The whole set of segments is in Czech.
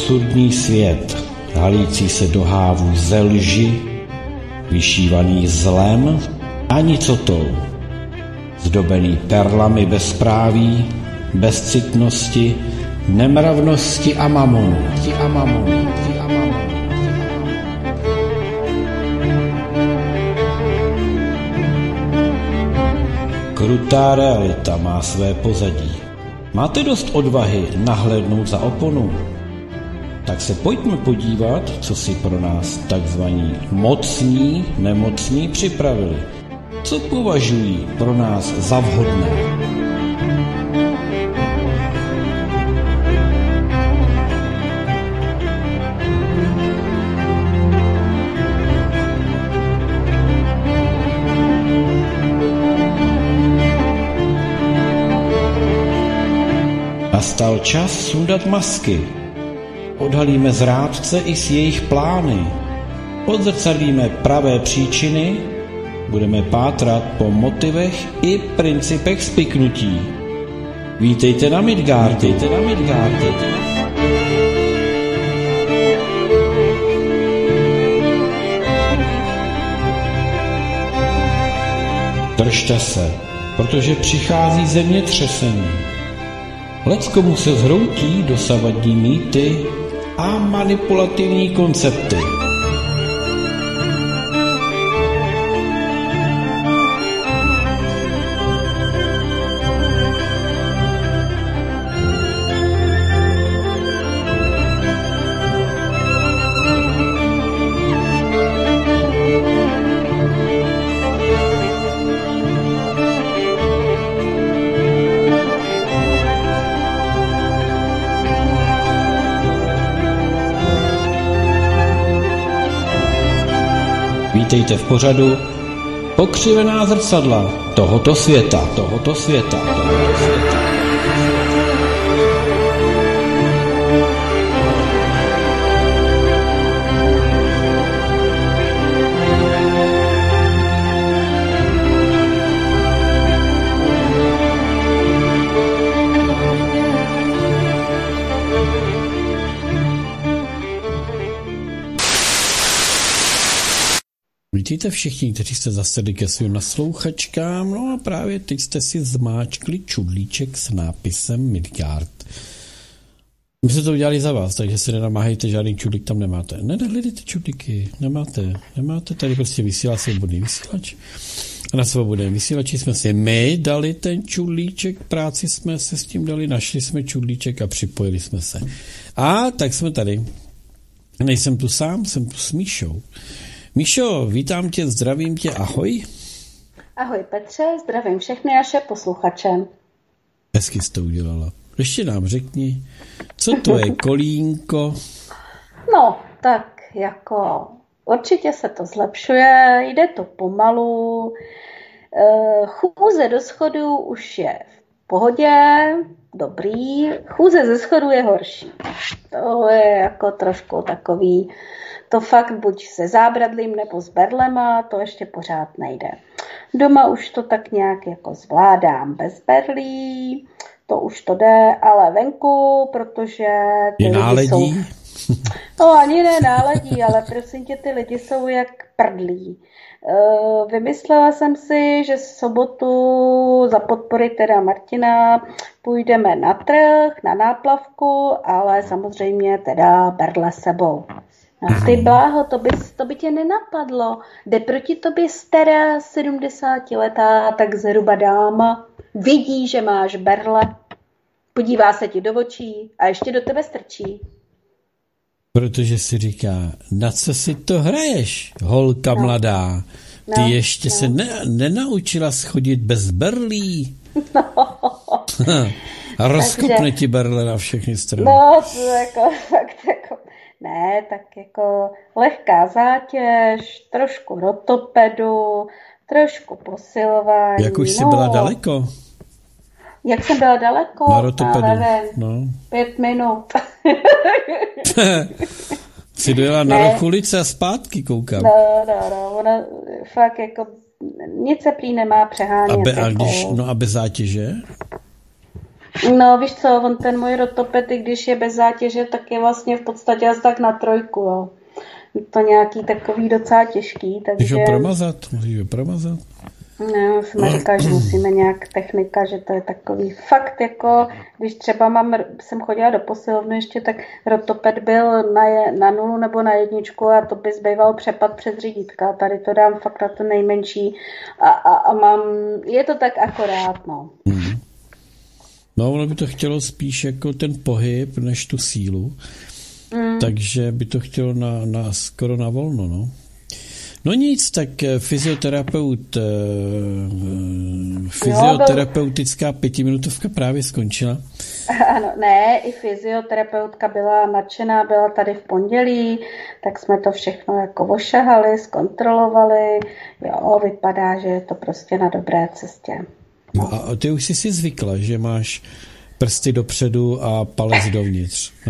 absurdní svět, halící se do hávů ze lži, vyšívaný zlem a nicotou, zdobený perlami bezpráví, bezcitnosti, nemravnosti a mamonu. Krutá realita má své pozadí. Máte dost odvahy nahlédnout za oponu? Tak se pojďme podívat, co si pro nás takzvaní mocní, nemocní připravili. Co považují pro nás za vhodné? Nastal čas sundat masky. Odhalíme zrádce i s jejich plány. Odzrcadlíme pravé příčiny. Budeme pátrat po motivech i principech spiknutí. Vítejte na Midgardu. Držte se, protože přichází zemětřesení. Leckomu se zhroutí dosavadní mýty a manipulativní koncepty. Vítejte v pořadu Pokřivená zrcadla tohoto světa. Vítejte všichni, kteří jste zasedli ke svým naslouchačkám, no a právě teď jste si zmáčkli čudlíček s nápisem Midgard. My jsme to udělali za vás, takže si nenamáhejte, žádný čudlík tam nemáte. Nedahledejte čudlíky, nemáte, tady prostě vysílá svobodný vysílač. A na svobodném vysílači jsme si my dali ten čudlíček, práci jsme se s tím dali, našli jsme čudlíček a připojili jsme se. A tak jsme tady. Nejsem tu sám, jsem tu s Míšou. Míšo, vítám tě, zdravím tě, ahoj. Ahoj Petře, zdravím všechny naše posluchače. Hezky jsi to udělala. Ještě nám řekni, co to je kolínko? No, tak jako určitě se to zlepšuje, jde to pomalu. Chůze do schodu už je v pohodě, dobrý. Chůze ze schodu je horší. To je jako trošku takový... To fakt buď se zábradlím nebo s berlema, to ještě pořád nejde. Doma už to tak nějak jako zvládám bez berlí, to už to jde, ale venku, protože ty je lidi náledí? Jsou... No ani ne náledí, ale prosím tě, ty lidi jsou jak prdlí. Vymyslela jsem si, že sobotu za podpory teda Martina půjdeme na trh, na náplavku, ale samozřejmě teda berle sebou. No ty bláho, to by tě nenapadlo. Jde proti tobě stará 70letá, tak zhruba dáma, vidí, že máš berle, podívá se ti do očí a ještě do tebe strčí. Protože si říká, na co si to hraješ, holka mladá? Ty ještě se nenaučila schodit bez berlí. A rozkopne ti berle na všechny strany. No, to jako fakt jako... Ne, tak jako lehká zátěž, trošku rotopedu, trošku posilování. Jak už jsi byla daleko? Jak jsem byla daleko? Na rotopedu. No. 5 minut. Jsi dojela na roh ulice a zpátky, koukám. No, ona fakt jako nic se prý nemá přehánět. A bez zátěže? No, víš co, on ten můj rotoped, i když je bez zátěže, tak je vlastně v podstatě asi tak na 3, jo. Je to nějaký takový docela těžký, takže... Můžeš ho promazat? No, jsem říkala, že musíme nějak technika, že to je takový fakt, jako když třeba jsem chodila do posilovny ještě, tak rotoped byl na 0 nebo na 1 a to by zbýval přepad přes řídítka. Tady to dám fakt na to nejmenší a mám, je to tak akorát, no. No, ono by to chtělo spíš jako ten pohyb, než tu sílu, takže by to chtělo skoro na volno, no. No nic, tak fyzioterapeutická 5minutovka právě skončila. Ano, ne, i fyzioterapeutka byla nadšená, byla tady v pondělí, tak jsme to všechno jako ošahali, zkontrolovali. Jo, vypadá, že je to prostě na dobré cestě. No a ty už jsi si zvykla, že máš prsty dopředu a palec dovnitř. Na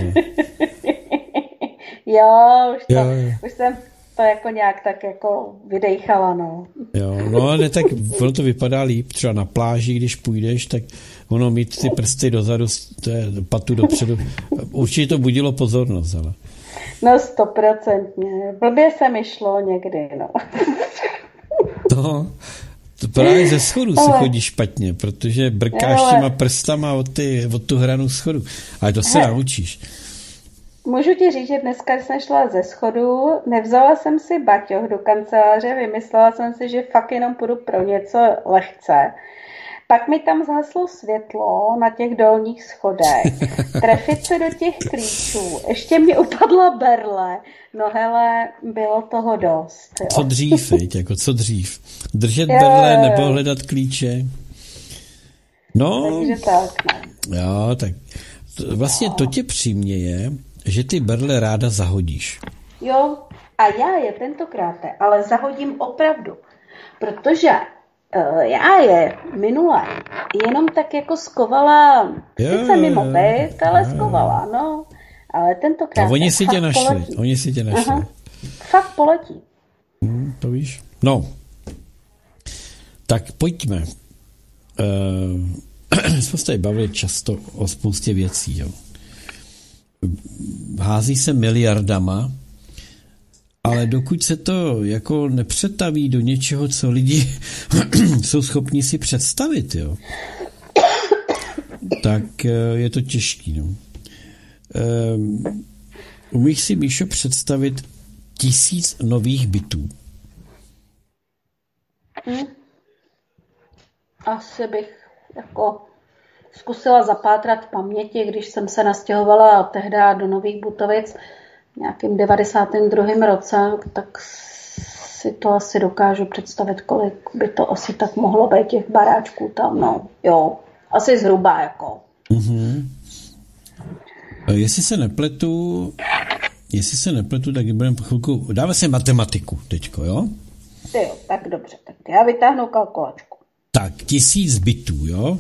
jo, už jsem to jako nějak tak jako vydejchala, no. Jo, no ale tak ono to vypadá líp, třeba na pláži, když půjdeš, tak ono mít ty prsty dozadu, patu dopředu, určitě to budilo pozornost, ale. No 100%. Blbě se mi šlo někdy, no. No, to právě ze schodu se chodí špatně, protože brkáš těma prstama od tu hranu schodu, ale to se naučíš. Můžu ti říct, že dneska jsem šla ze schodu, nevzala jsem si baťoh do kanceláře, vymyslela jsem si, že fakt jenom půjdu pro něco lehce. Pak mi tam zhaslo světlo na těch dolních schodech, trefit se do těch klíčů, ještě mi upadla berle, no hele, bylo toho dost. Jo. Co dřív, co dřív? Držet berle nebo hledat klíče? No, takže tak, ne. Jo, tak vlastně to tě přiměje, že ty berle ráda zahodíš. Jo, a já je tentokrát, ale zahodím opravdu, protože já je minule jenom tak jako skovala, sice mimo byt, ale skovala, no, ale tentokrát. A oni si tě našli, Aha, fakt poletí. To víš. No, tak pojďme. Jsme se tady bavili často o spoustě věcí, jo. Hází se miliardama, ale dokud se to jako nepřetaví do něčeho, co lidi jsou schopni si představit, jo, tak je to těžký. No. Umíš si, Míšo, představit 1000 nových bytů? Asi bych jako zkusila zapátrat v paměti, když jsem se nastěhovala tehdy do Nových Butovic v nějakým 92. roce, tak si to asi dokážu představit, kolik by to asi tak mohlo být těch baráčků tam, no, jo, asi zhruba, jako. Jestli se nepletu, tak budeme po chvilku, dáme si matematiku teďko, jo? Jo, tak dobře, tak já vytáhnu kalkulačku. Tak, 1000 bytů, jo?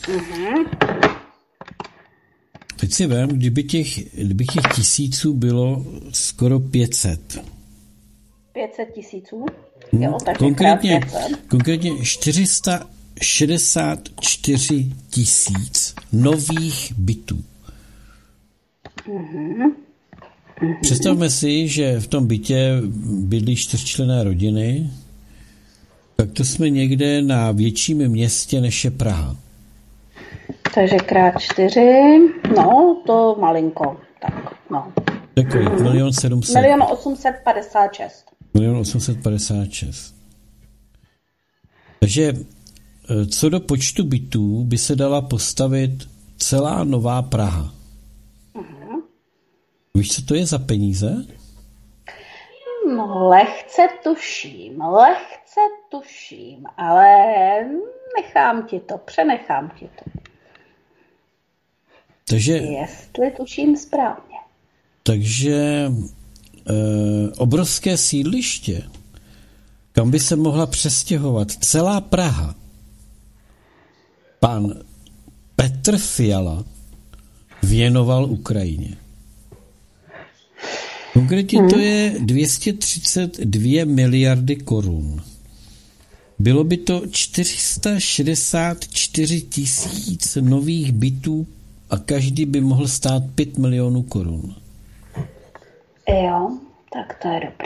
Teď si vem, kdyby těch 1000 bylo skoro 500. 500 000? Jo, tak konkrétně 464 000 nových bytů. Představme si, že v tom bytě bydlí 4členné rodiny, tak to jsme někde na větším městě, než je Praha. Takže krát 4, no, to malinko, tak, no. Tak kolik? 1 700 000. 1 856 000. 1 856 000. Takže co do počtu bytů by se dala postavit celá nová Praha. Víš, co to je za peníze? No, lehce tuším, ale přenechám ti to. Takže, jestli tuším správně. Takže obrovské sídliště, kam by se mohla přestěhovat celá Praha, pan Petr Fiala věnoval Ukrajině. Konkrétně to je 232 miliardy korun. Bylo by to 464 000 nových bytů a každý by mohl stát 5 milionů korun. Jo, tak to je dobrý.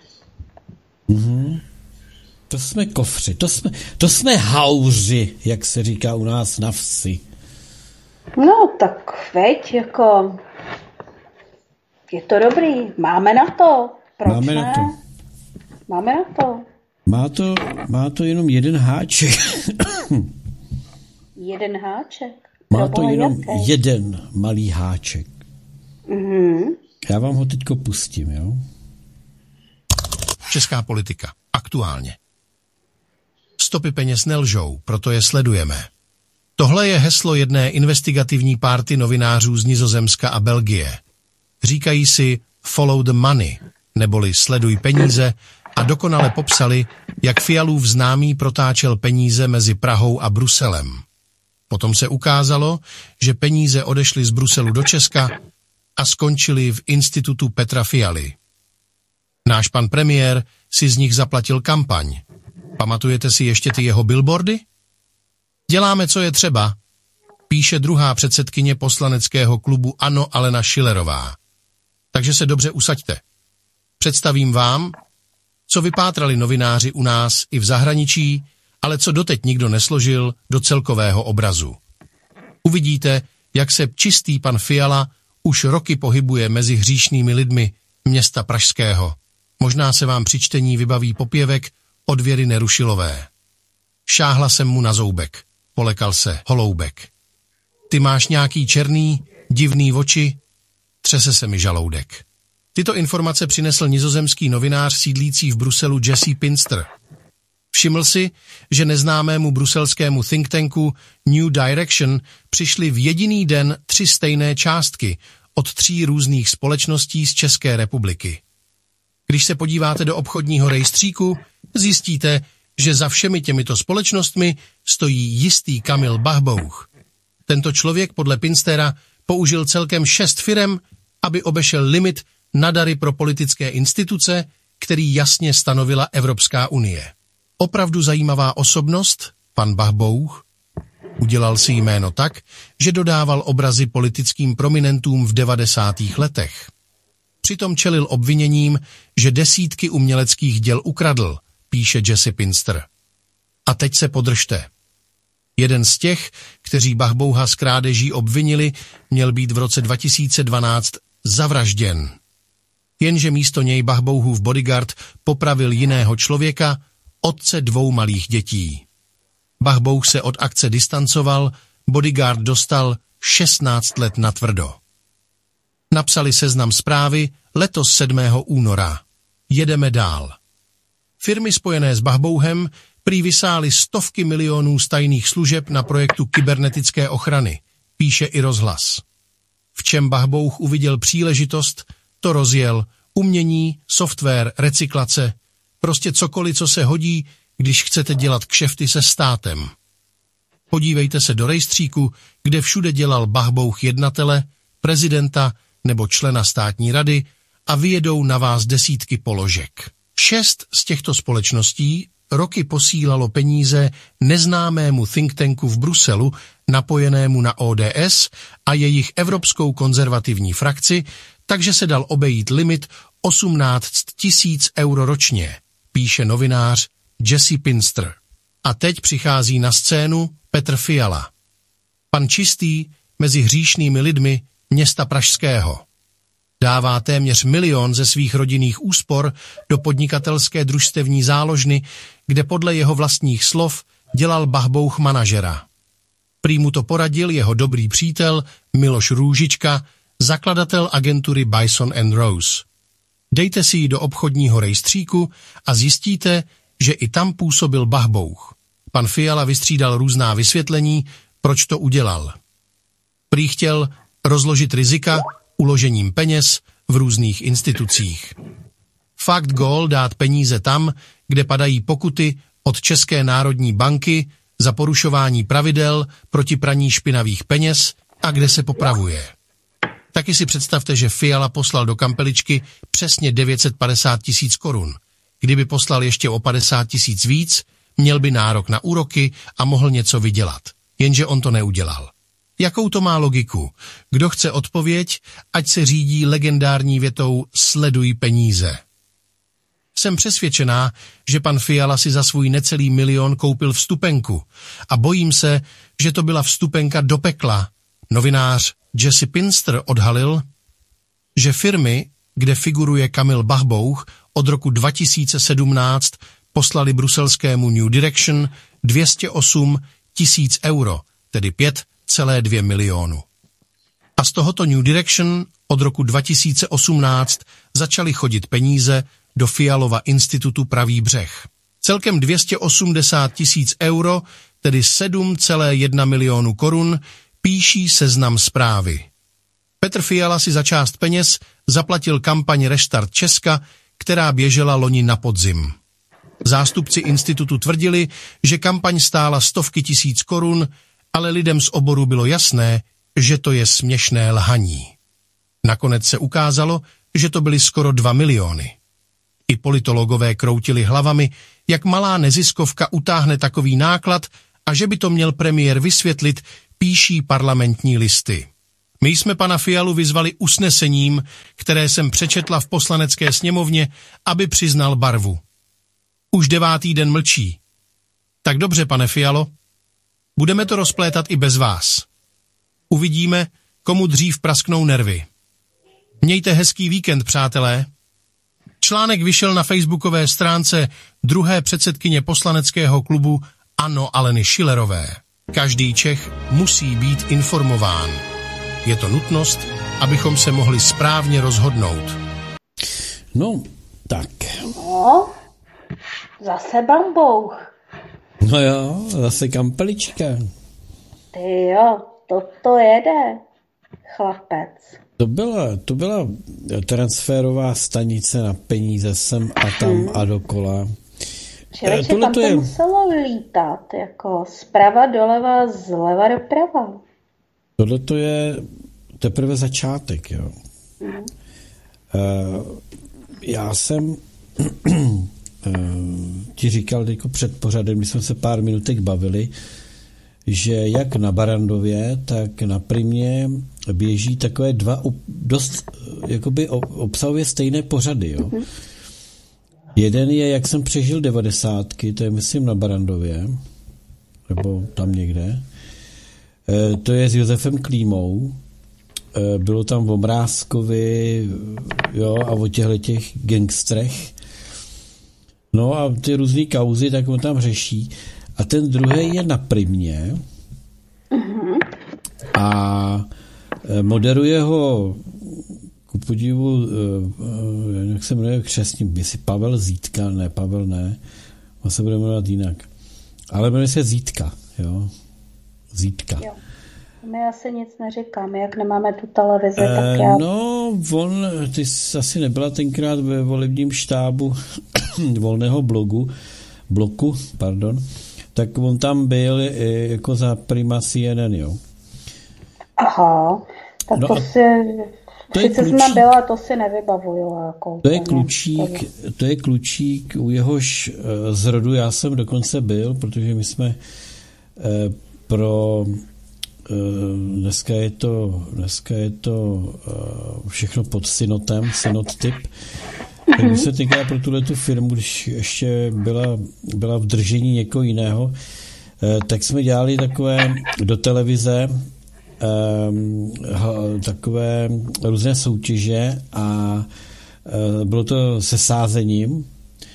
To jsme kofři, to jsme hauři, jak se říká u nás na vsi. No, tak veď, jako... Je to dobrý, máme na to. Proč Máme ne? na to. Máme na to. Má to jenom jeden háček. Jeden háček? Má to jenom jeden malý háček. Já vám ho teďko pustím, jo? Česká politika. Aktuálně. Stopy peněz nelžou, proto je sledujeme. Tohle je heslo jedné investigativní párty novinářů z Nizozemska a Belgie. Říkají si follow the money, neboli sleduj peníze, a dokonale popsali, jak Fialův známý protáčel peníze mezi Prahou a Bruselem. Potom se ukázalo, že peníze odešly z Bruselu do Česka a skončily v institutu Petra Fialy. Náš pan premiér si z nich zaplatil kampaň. Pamatujete si ještě ty jeho billboardy? Děláme, co je třeba, píše druhá předsedkyně poslaneckého klubu ANO Alena Schillerová. Takže se dobře usaďte. Představím vám, co vypátrali novináři u nás i v zahraničí, ale co doteď nikdo nesložil do celkového obrazu. Uvidíte, jak se čistý pan Fiala už roky pohybuje mezi hříšnými lidmi města pražského. Možná se vám při čtení vybaví popěvek od Věry Nerušilové. Šáhla jsem mu na zoubek, polekal se holoubek. Ty máš nějaký černý, divný oči, třese se mi žaloudek. Tyto informace přinesl nizozemský novinář sídlící v Bruselu Jesse Pinster. Všiml si, že neznámému bruselskému think tanku New Direction přišly v jediný den 3 stejné částky od 3 různých společností z České republiky. Když se podíváte do obchodního rejstříku, zjistíte, že za všemi těmito společnostmi stojí jistý Kamil Bahbouch. Tento člověk podle Pinstera použil celkem 6 firem, aby obešel limit na dary pro politické instituce, který jasně stanovila Evropská unie. Opravdu zajímavá osobnost, pan Bahbouch, udělal si jméno tak, že dodával obrazy politickým prominentům v 90. letech. Přitom čelil obviněním, že desítky uměleckých děl ukradl, píše Jesse Pinster. A teď se podržte. Jeden z těch, kteří Bahboucha z krádeží obvinili, měl být v roce 2012 zavražděn. Jenže místo něj Bahbouchův bodyguard popravil jiného člověka, otce 2 malých dětí. Bahbouch se od akce distancoval, bodyguard dostal 16 let natvrdo. Napsali Seznam Zprávy letos 7. února. Jedeme dál. Firmy spojené s Bahbouchem prý vysály stovky milionů z tajných služeb na projektu kybernetické ochrany, píše i Rozhlas. V čem Bahbouch uviděl příležitost, to rozjel: umění, software, recyklace, prostě cokoliv, co se hodí, když chcete dělat kšefty se státem. Podívejte se do rejstříku, kde všude dělal Bahbouch jednatele, prezidenta nebo člena státní rady a vyjedou na vás desítky položek. 6 z těchto společností roky posílalo peníze neznámému think tanku v Bruselu, napojenému na ODS a jejich evropskou konzervativní frakci, takže se dal obejít limit 18 000 euro ročně, píše novinář Jesse Pinster. A teď přichází na scénu Petr Fiala. Pan čistý mezi hříšnými lidmi města pražského. Dává téměř 1 000 000 ze svých rodinných úspor do podnikatelské družstevní záložny, kde podle jeho vlastních slov dělal Bahbouch manažera. Prý mu to poradil jeho dobrý přítel Miloš Růžička, zakladatel agentury Bison & Rose. Dejte si ji do obchodního rejstříku a zjistíte, že i tam působil Bahbouch. Pan Fiala vystřídal různá vysvětlení, proč to udělal. Prý chtěl rozložit rizika uložením peněz v různých institucích. Fakt gól dát peníze tam, kde padají pokuty od České národní banky za porušování pravidel proti praní špinavých peněz a kde se popravuje. Taky si představte, že Fiala poslal do kampeličky přesně 950 000 korun. Kdyby poslal ještě o 50 000 víc, Měl by nárok na úroky a mohl něco vydělat. Jenže on to neudělal. Jakou to má logiku? Kdo chce odpověď, ať se řídí legendární větou sleduj peníze. Jsem přesvědčená, že pan Fiala si za svůj necelý 1 milion koupil vstupenku a bojím se, že to byla vstupenka do pekla. Novinář Jesse Pinster odhalil, že firmy, kde figuruje Kamil Bahbouch, od roku 2017 poslali bruselskému New Direction 208 000 euro, tedy 5,2 milionu. A z tohoto New Direction od roku 2018 začaly chodit peníze do Fialova institutu Pravý břeh. Celkem 280 000 euro, tedy 7,1 milionu korun, píší Seznam Zprávy. Petr Fiala si za část peněz zaplatil kampaň Restart Česka, která běžela loni na podzim. Zástupci institutu tvrdili, že kampaň stála stovky tisíc korun, ale lidem z oboru bylo jasné, že to je směšné lhaní. Nakonec se ukázalo, že to byly skoro 2 miliony. I politologové kroutili hlavami, jak malá neziskovka utáhne takový náklad a že by to měl premiér vysvětlit, píší Parlamentní listy. My jsme pana Fialu vyzvali usnesením, které jsem přečetla v Poslanecké sněmovně, aby přiznal barvu. Už 9. den mlčí. Tak dobře, pane Fialo, budeme to rozplétat i bez vás. Uvidíme, komu dřív prasknou nervy. Mějte hezký víkend, přátelé. Článek vyšel na facebookové stránce druhé předsedkyně poslaneckého klubu ANO Aleny Schillerové. Každý Čech musí být informován. Je to nutnost, abychom se mohli správně rozhodnout. No, tak. No, zase Bambouch. No jo, zase Kampelička. Ty jo, to jede, chlapec. To byla transferová stanice na peníze sem a tam a dokola. Člověče, tam to muselo lítat, jako zprava doleva, zleva doprava. Tohle to je teprve začátek, jo. Já jsem ti říkal jako před pořadem, když jsme se pár minutek bavili, že jak na Barrandově, tak na Primě běží takové dva dost jakoby obsahově stejné pořady, jo. Jeden je, jak jsem přežil 90, to je myslím na Barrandově, nebo tam někde. To je s Josefem Klímou. Bylo tam o Mrázkovi, jo, a o těch gangstrech. No a ty různý kauzy, tak on tam řeší. A ten druhý je na Primě. A moderuje ho ku podivu, jak se jmenuje křestním, jestli Pavel Zítka, ne, Pavel ne, on se bude jmenovat jinak. Ale jmenuje se Zítka, jo. Zítka. Jo. My asi nic neříkáme, jak nemáme tu televizi, tak já... No, ty jsi asi nebyla tenkrát ve volebním štábu volného bloku, tak on tam byl jako za Prima CNN, jo. Aha, tak no to si... Sice jsme byla, to si nevybavuju. Jako to je klučík, u jehož zrodu já jsem dokonce byl, protože my jsme pro... Dneska je to všechno pod synotem, synot typ. Tak my jsme tenkrát pro tuhletu firmu, když ještě byla v držení někoho jiného, tak jsme dělali takové do televize takové různé soutěže a bylo to se sázením.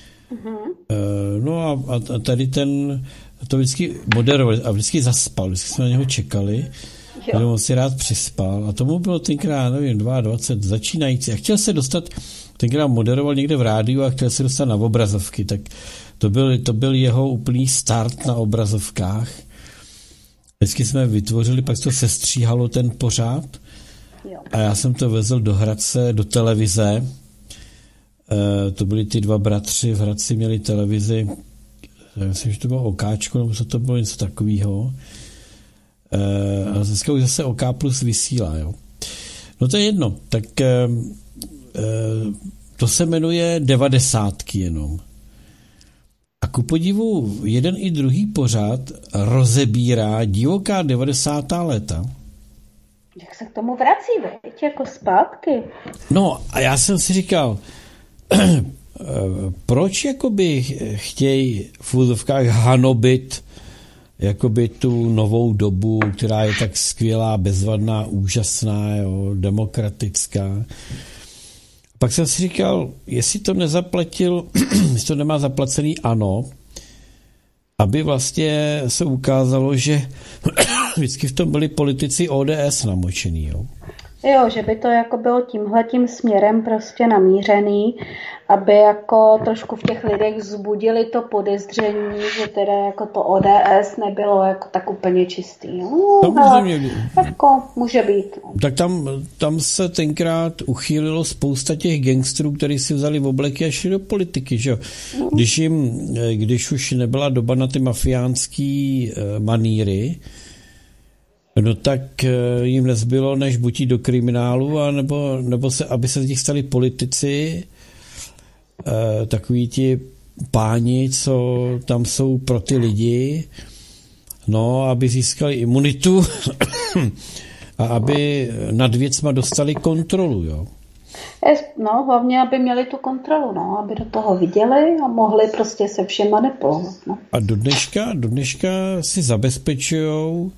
No a tady to vždycky moderoval a vždycky zaspal, vždycky jsme na něho čekali, jenom on si rád přispal a tomu bylo tenkrát, nevím, 22 začínající a chtěl se dostat, tenkrát moderoval někde v rádiu a chtěl se dostat na obrazovky, tak to byl jeho úplný start na obrazovkách. Vždycky jsme vytvořili, pak to sestříhalo ten pořád a já jsem to vezl do Hradce, do televize. To byli ty dva bratři, v Hradci měli televizi, já myslím, že to bylo Okáčko, nebo co to bylo, něco takového. A dneska už zase OK plus vysílá, jo. No to je jedno, tak to se jmenuje 90 jenom. A A ku podivu jeden i druhý pořad rozebírá divoká 90. léta. Jak se k tomu vrací, veď, jako zpátky. No a já jsem si říkal, proč jakoby chtějí v úzovkách hanobit jakoby tu novou dobu, která je tak skvělá, bezvadná, úžasná, jo, demokratická. Pak jsem si říkal, jestli to nezaplatil, jestli to nemá zaplacený ANO, aby vlastně se ukázalo, že vždycky v tom byli politici ODS namočený, jo. Jo, že by to jako bylo tímhletím směrem prostě namířený, aby jako trošku v těch lidech vzbudili to podezření, že teda jako to ODS nebylo jako tak úplně čistý. No, jako může být. Tak tam se tenkrát uchýlilo spousta těch gangsterů, kteří si vzali v obleky a šli do politiky, že jo. Když už nebyla doba na ty mafiánský maníry, no tak jim nezbylo, než buď do kriminálu, nebo aby se z nich stali politici, takoví ti páni, co tam jsou pro ty lidi, no, aby získali imunitu a aby nad věcma dostali kontrolu, jo. No, hlavně, aby měli tu kontrolu, no, aby do toho viděli a mohli prostě se všem manipulovat, no. A do dneška si zabezpečujou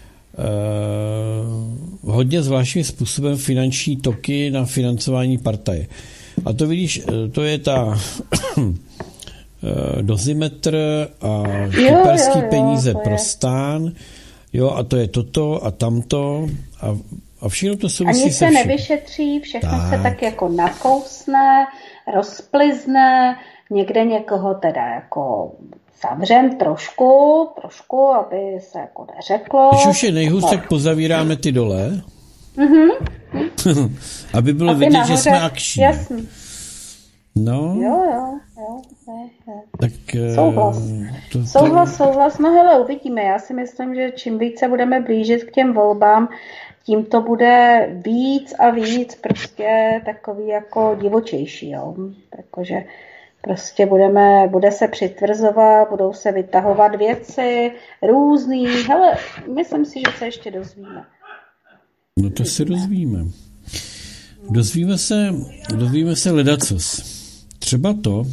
hodně zvláštním způsobem finanční toky na financování partaje. A to vidíš, to je ta dozimetr a kyperský peníze pro stán, jo, a to je toto a tamto a všechno to souvisí ani se nevyšetří, všechno se tak jako nakousne, rozplizne, někde někoho teda jako zavřem trošku, aby se jako neřeklo. Když už je nejhůř, tak pozavíráme ty dole. Aby bylo vidět, nahoře, že jsme akční. Jasný. No. Jo. Tak, Souhlas. No hele, uvidíme. Já si myslím, že čím více budeme blížit k těm volbám, tím to bude víc a víc prostě takový jako divočejší, jo. Takže prostě bude se přitvrzovat, budou se vytahovat věci různý. Hele, myslím si, že se ještě dozvíme. No to se dozvíme. Dozvíme se ledacos. Třeba to,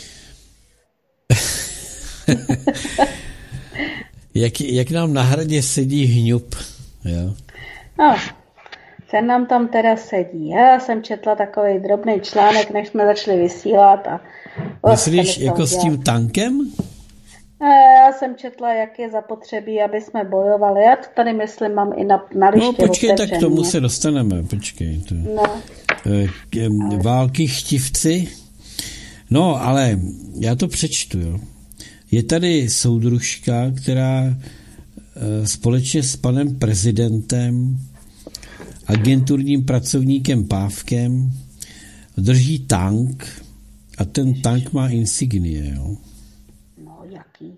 jak nám na hradě sedí hňup. Jo? No, ten nám tam teda sedí. Já jsem četla takový drobný článek, než jsme začali vysílat. Myslíš jako s tím tankem? Já jsem četla, jak je zapotřebí, aby jsme bojovali. Já to tady myslím, mám i na liště. No počkej, tak k tomu se dostaneme. Počkej. To. No. Války chtivci. No, ale já to přečtu, jo. Je tady soudružka, která společně s panem prezidentem, agenturním pracovníkem Pávkem drží tank a ten tank má insignie, jo. No, jaký?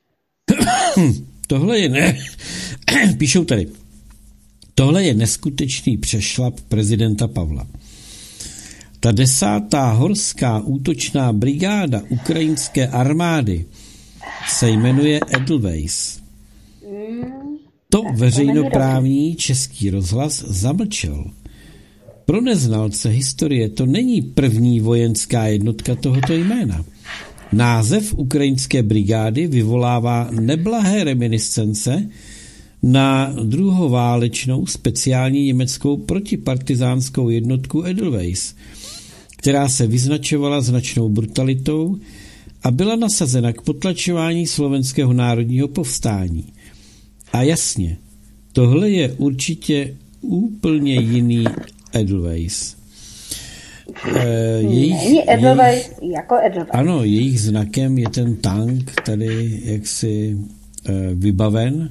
Tohle je píšou tady. Tohle je neskutečný přešlap prezidenta Pavla. Ta 10. horská útočná brigáda ukrajinské armády se jmenuje Edelweiss. To veřejnoprávní Český rozhlas zamlčel. Pro neznalce historie to není první vojenská jednotka tohoto jména. Název ukrajinské brigády vyvolává neblahé reminiscence na druhoválečnou speciální německou protipartizánskou jednotku Edelweiss, která se vyznačovala značnou brutalitou a byla nasazena k potlačování slovenského národního povstání. A jasně, tohle je určitě úplně jiný Edelweiss. Edelweiss jako Edelweiss. Ano, jejich znakem je ten tank tady jaksi vybaven.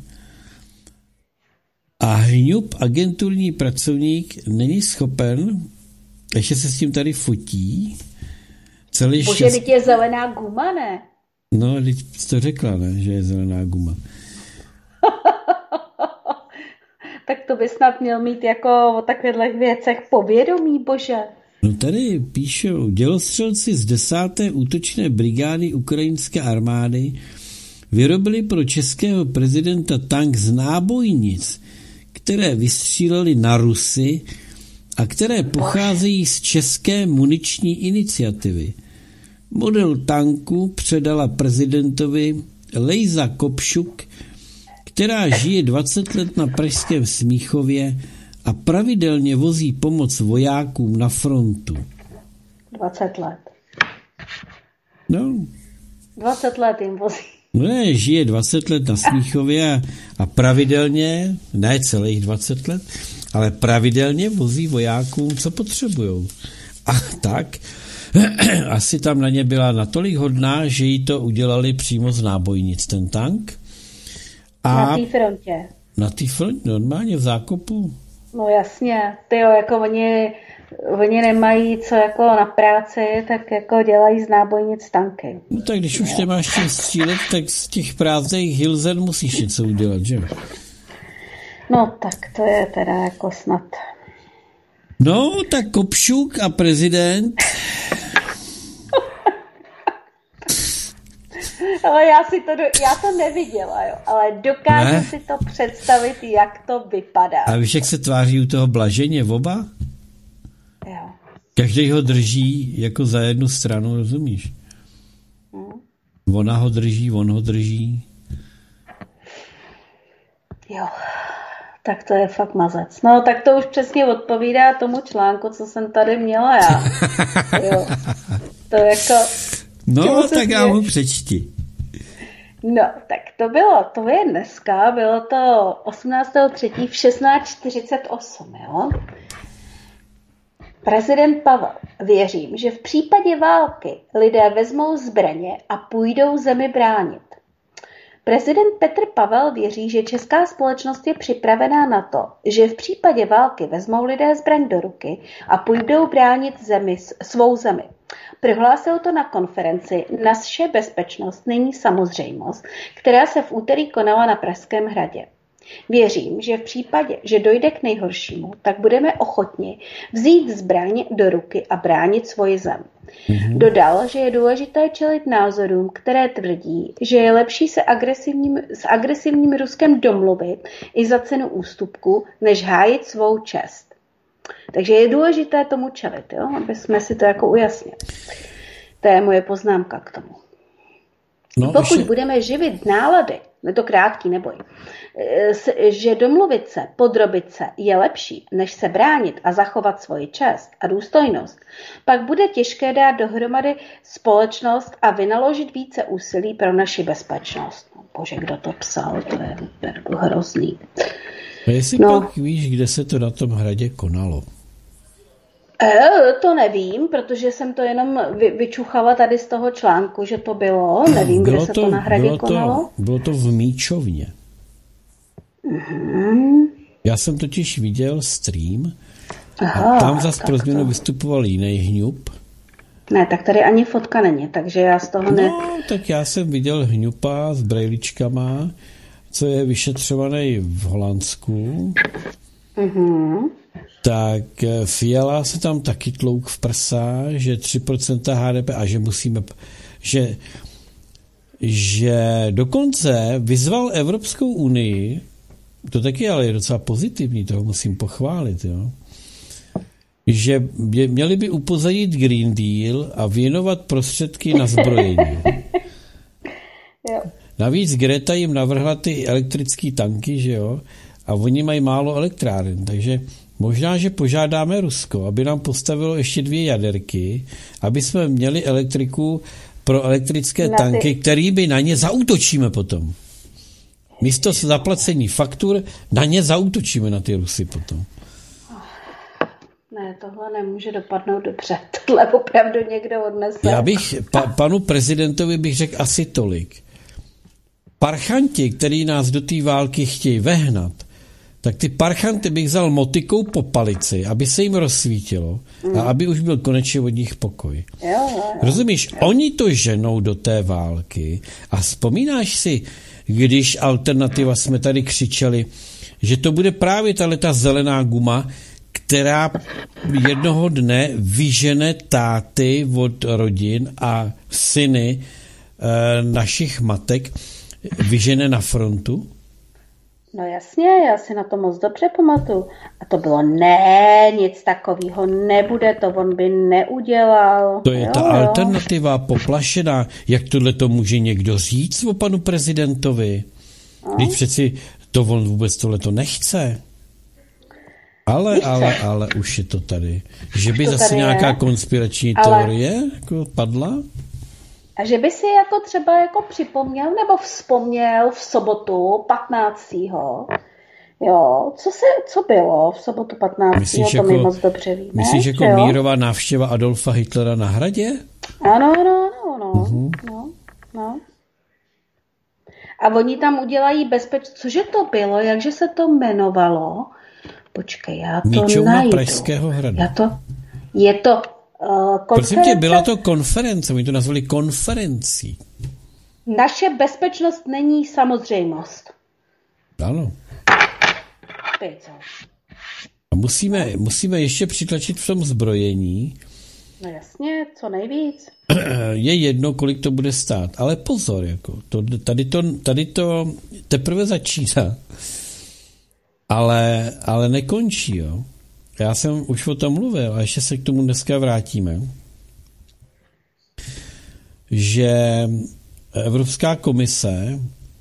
A hňup agenturní pracovník není schopen, ještě se s tím tady fotí. Bože, teď je zelená guma, ne? No, teď jsi to řekla, ne, že je zelená guma. Tak to by snad měl mít jako o takových věcech povědomí, bože. No tady píšou, dělostřelci z 10. útočné brigády ukrajinské armády vyrobili pro českého prezidenta tank z nábojnic, které vystříleli na Rusy a které pocházejí z české muniční iniciativy. Model tanku předala prezidentovi Lejza Kopšuk, která žije 20 let na pražském Smíchově a pravidelně vozí pomoc vojákům na frontu. 20 let. No. 20 let jim vozí. Ne, žije 20 let na Smíchově a pravidelně, ne celých 20 let, ale pravidelně vozí vojákům, co potřebujou. A tak asi tam na ně byla natolik hodná, že jí to udělali přímo z nábojnic, ten tank. A na té frontě. Na té frontě, normálně v zákopu. No jasně, tyjo, jako oni nemají co jako na práci, tak jako dělají z nábojnic tanky. No tak když už nemáš čím střílet, tak z těch prázdných hilzen musíš něco udělat, že? No tak to je teda jako snad. No tak Kopšuk a prezident. Ale já to neviděla, jo, ale dokážu si to představit, jak to vypadá. A víš, jak se tváří u toho blaženě oba? Jo. Každý ho drží jako za jednu stranu, rozumíš? Ona ho drží, on ho drží. Jo, tak to je fakt mazec. No, tak to už přesně odpovídá tomu článku, co jsem tady měla já. Jo. To jako... No, tak já mu přečti. No, tak to je dneska, bylo to 18.3. v 16:48, jo. Prezident Pavel, věřím, že v případě války lidé vezmou zbraně a půjdou zemi bránit. Prezident Petr Pavel věří, že česká společnost je připravená na to, že v případě války vezmou lidé zbraň do ruky a půjdou bránit svou zemi. Prohlásil to na konferenci Naše bezpečnost není samozřejmost, která se v úterý konala na Pražském hradě. Věřím, že v případě, že dojde k nejhoršímu, tak budeme ochotni vzít zbraň do ruky a bránit svoji zem. Dodal, že je důležité čelit názorům, které tvrdí, že je lepší se s agresivním Ruskem domluvit i za cenu ústupku, než hájit svou čest. Takže je důležité tomu čelit, jo? Aby jsme si to jako ujasnili. To je moje poznámka k tomu. No, pokud budeme živit nálady, je to krátký, neboj, že domluvit se, podrobit se je lepší, než se bránit a zachovat svoji čest a důstojnost, pak bude těžké dát dohromady společnost a vynaložit více úsilí pro naši bezpečnost. No, bože, kdo to psal, to je hrozný. A jestli pak víš, kde se to na tom hradě konalo? To nevím, protože jsem to jenom vyčuchala tady z toho článku, že to bylo. Nevím, kde se to na hradě konalo. Bylo to v Míčovně. Já jsem totiž viděl stream a tam zase pro změnu vystupoval jiný hňup. Ne, tak tady ani fotka není, takže já z toho ne... No, tak já jsem viděl hňupa s brejličkama, co je vyšetřovaný v Holandsku. Tak Fiala se tam taky tlouk v prsa, že 3% HDP a že musíme, že dokonce vyzval Evropskou unii, to taky ale je docela pozitivní, toho musím pochválit, jo, že měli by upozadit Green Deal a věnovat prostředky na zbrojení. Navíc Greta jim navrhla ty elektrické tanky, že jo, a oni mají málo elektráren, takže možná, že požádáme Rusko, aby nám postavilo ještě 2 jaderky, aby jsme měli elektriku pro elektrické tanky, kterými na ně zaútočíme potom. Místo zaplacení faktur na ně zaútočíme na ty Rusy potom. Ne, tohle nemůže dopadnout dobře. Tohle opravdu někdo odnese. Já bych panu prezidentovi bych řekl asi tolik. Parchanti, který nás do té války chtějí vehnat, tak ty parchanty bych vzal motikou po palici, aby se jim rozsvítilo a aby už byl konečně od nich pokoj. Jo. Rozumíš? Oni to ženou do té války a vzpomínáš si, když alternativa jsme tady křičeli, že to bude právě ta zelená guma, která jednoho dne vyžene táty od rodin a syny našich matek vyžene na frontu? No jasně, já si na to moc dobře pamatuju. A to bylo ne, nic takového nebude, to on by neudělal. To je ta alternativa poplašená. Jak tohle to může někdo říct o panu prezidentovi? Když přeci to on vůbec tohleto nechce. Ale už je to tady. Že by zase nějaká konspirační teorie jako padla? A že by si jako třeba jako připomněl nebo vzpomněl v sobotu 15. Jo, co bylo v sobotu 15. Myslíš to my moc dobře víme. Myslíš jako mírová návštěva Adolfa Hitlera na Hradě? Ano. No. A oni tam udělají cože to bylo, jakže se to jmenovalo? Počkej, já to Míčovna najdu. Pražského hradu. Je to Prosím tě, byla to konference, oni to nazvali konferencí. Naše bezpečnost není samozřejmost. Ano. A musíme ještě přitlačit v tom zbrojení. No jasně, co nejvíc. Je jedno, kolik to bude stát. Ale pozor, jako, tady to teprve začíná. Ale nekončí, jo. Já jsem už o tom mluvil a ještě se k tomu dneska vrátíme. Že Evropská komise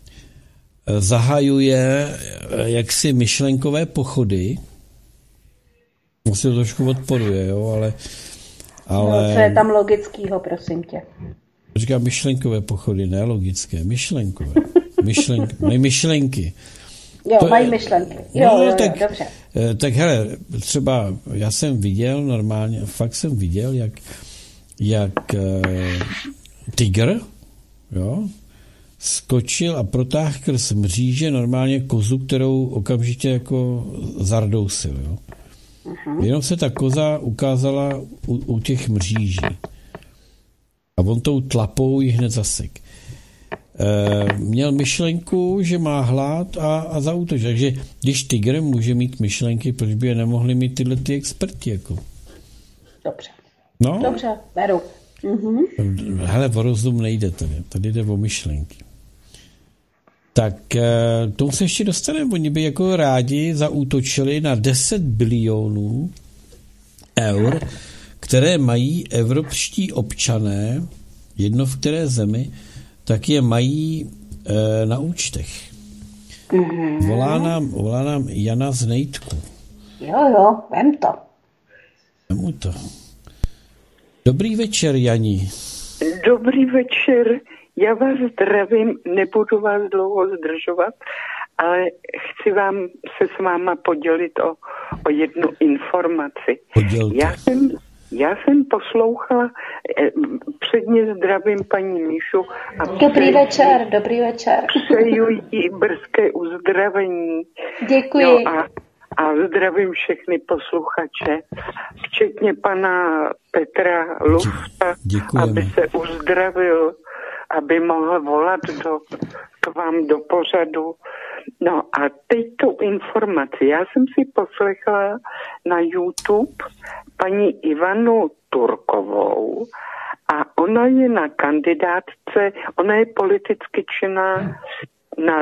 zahajuje jaksi myšlenkové pochody. Musím to trošku odporuje, jo, ale... No, co je tam logického, prosím tě? Říkám myšlenkové pochody, ne logické, myšlenkové. Myšlenky. Jo, mají myšlenky. Jo, dobře. Tak hele, třeba já jsem viděl normálně, fakt jsem viděl, jak tygr, jo, skočil a protáhl skrz mříže normálně kozu, kterou okamžitě jako zardousil, jo. Jenom se ta koza ukázala u těch mříží. A on tou tlapou ji hned zasek. Měl myšlenku, že má hlad a zaútočil. Takže když tygr může mít myšlenky, proč by je nemohli mít tyhle ty experti? Jako? Dobře. No? Dobře, beru. Hele, o rozum nejde tady. Tady jde o myšlenky. Tak tomu se ještě dostaneme. Oni by jako rádi zaútočili na 10 bilionů eur, které mají evropští občané, jedno v které zemi, tak je mají na účtech. Volá nám Jana z Nejtku. Jo, vem to. Vemu to. Dobrý večer, Jani. Dobrý večer. Já vás zdravím, nebudu vás dlouho zdržovat, ale chci se s váma podělit o jednu informaci. Já jsem poslouchala, předně zdravím paní Míšu. Dobrý večer. Přeju jí brzké uzdravení. Děkuji. No a zdravím všechny posluchače, včetně pana Petra Lufta, aby se uzdravil, aby mohl volat k vám do pořadu. No a teď tu informaci. Já jsem si poslechla na YouTube paní Ivanu Turkovou a ona je na kandidátce, ona je politicky činná na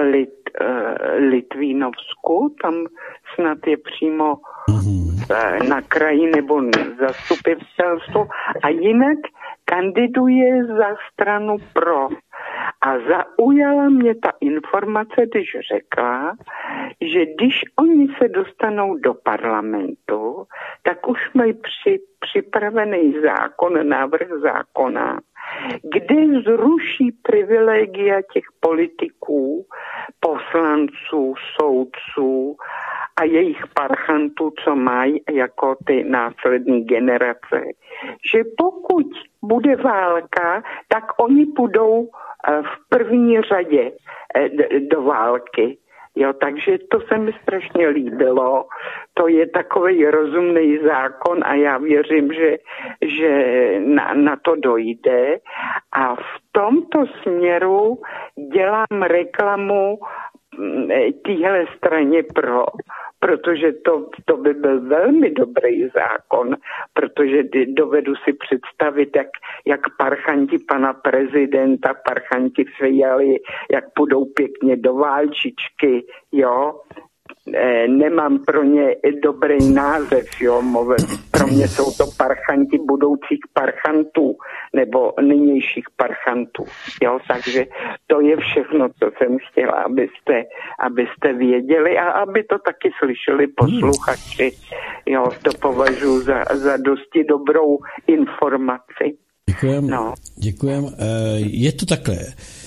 Litvínovsku, tam snad je přímo na kraji nebo zastupitelstvu a jinak kandiduje za stranu PRO. A zaujala mě ta informace, když řekla, že když oni se dostanou do parlamentu, tak už mají připravený návrh zákona, kde zruší privilegia těch politiků, poslanců, soudců a jejich parchantů, co mají jako ty následné generace. Že pokud bude válka, tak oni půjdou v první řadě do války. Jo, takže to se mi strašně líbilo. To je takový rozumný zákon a já věřím, že na to dojde. A v tomto směru dělám reklamu téhle straně protože to by byl velmi dobrý zákon, protože dovedu si představit, jak parchanti pana prezidenta, parchanti Fialy, jak půjdou pěkně do válčičky, jo. Nemám pro ně dobrý název, jo, pro mě jsou to parchanti budoucích parchantů nebo nynějších parchantů, jo, takže to je všechno, co jsem chtěla, abyste věděli a aby to taky slyšeli posluchači, jo, to považuji za dosti dobrou informaci. Děkujem, no. Děkujem, je to takhle,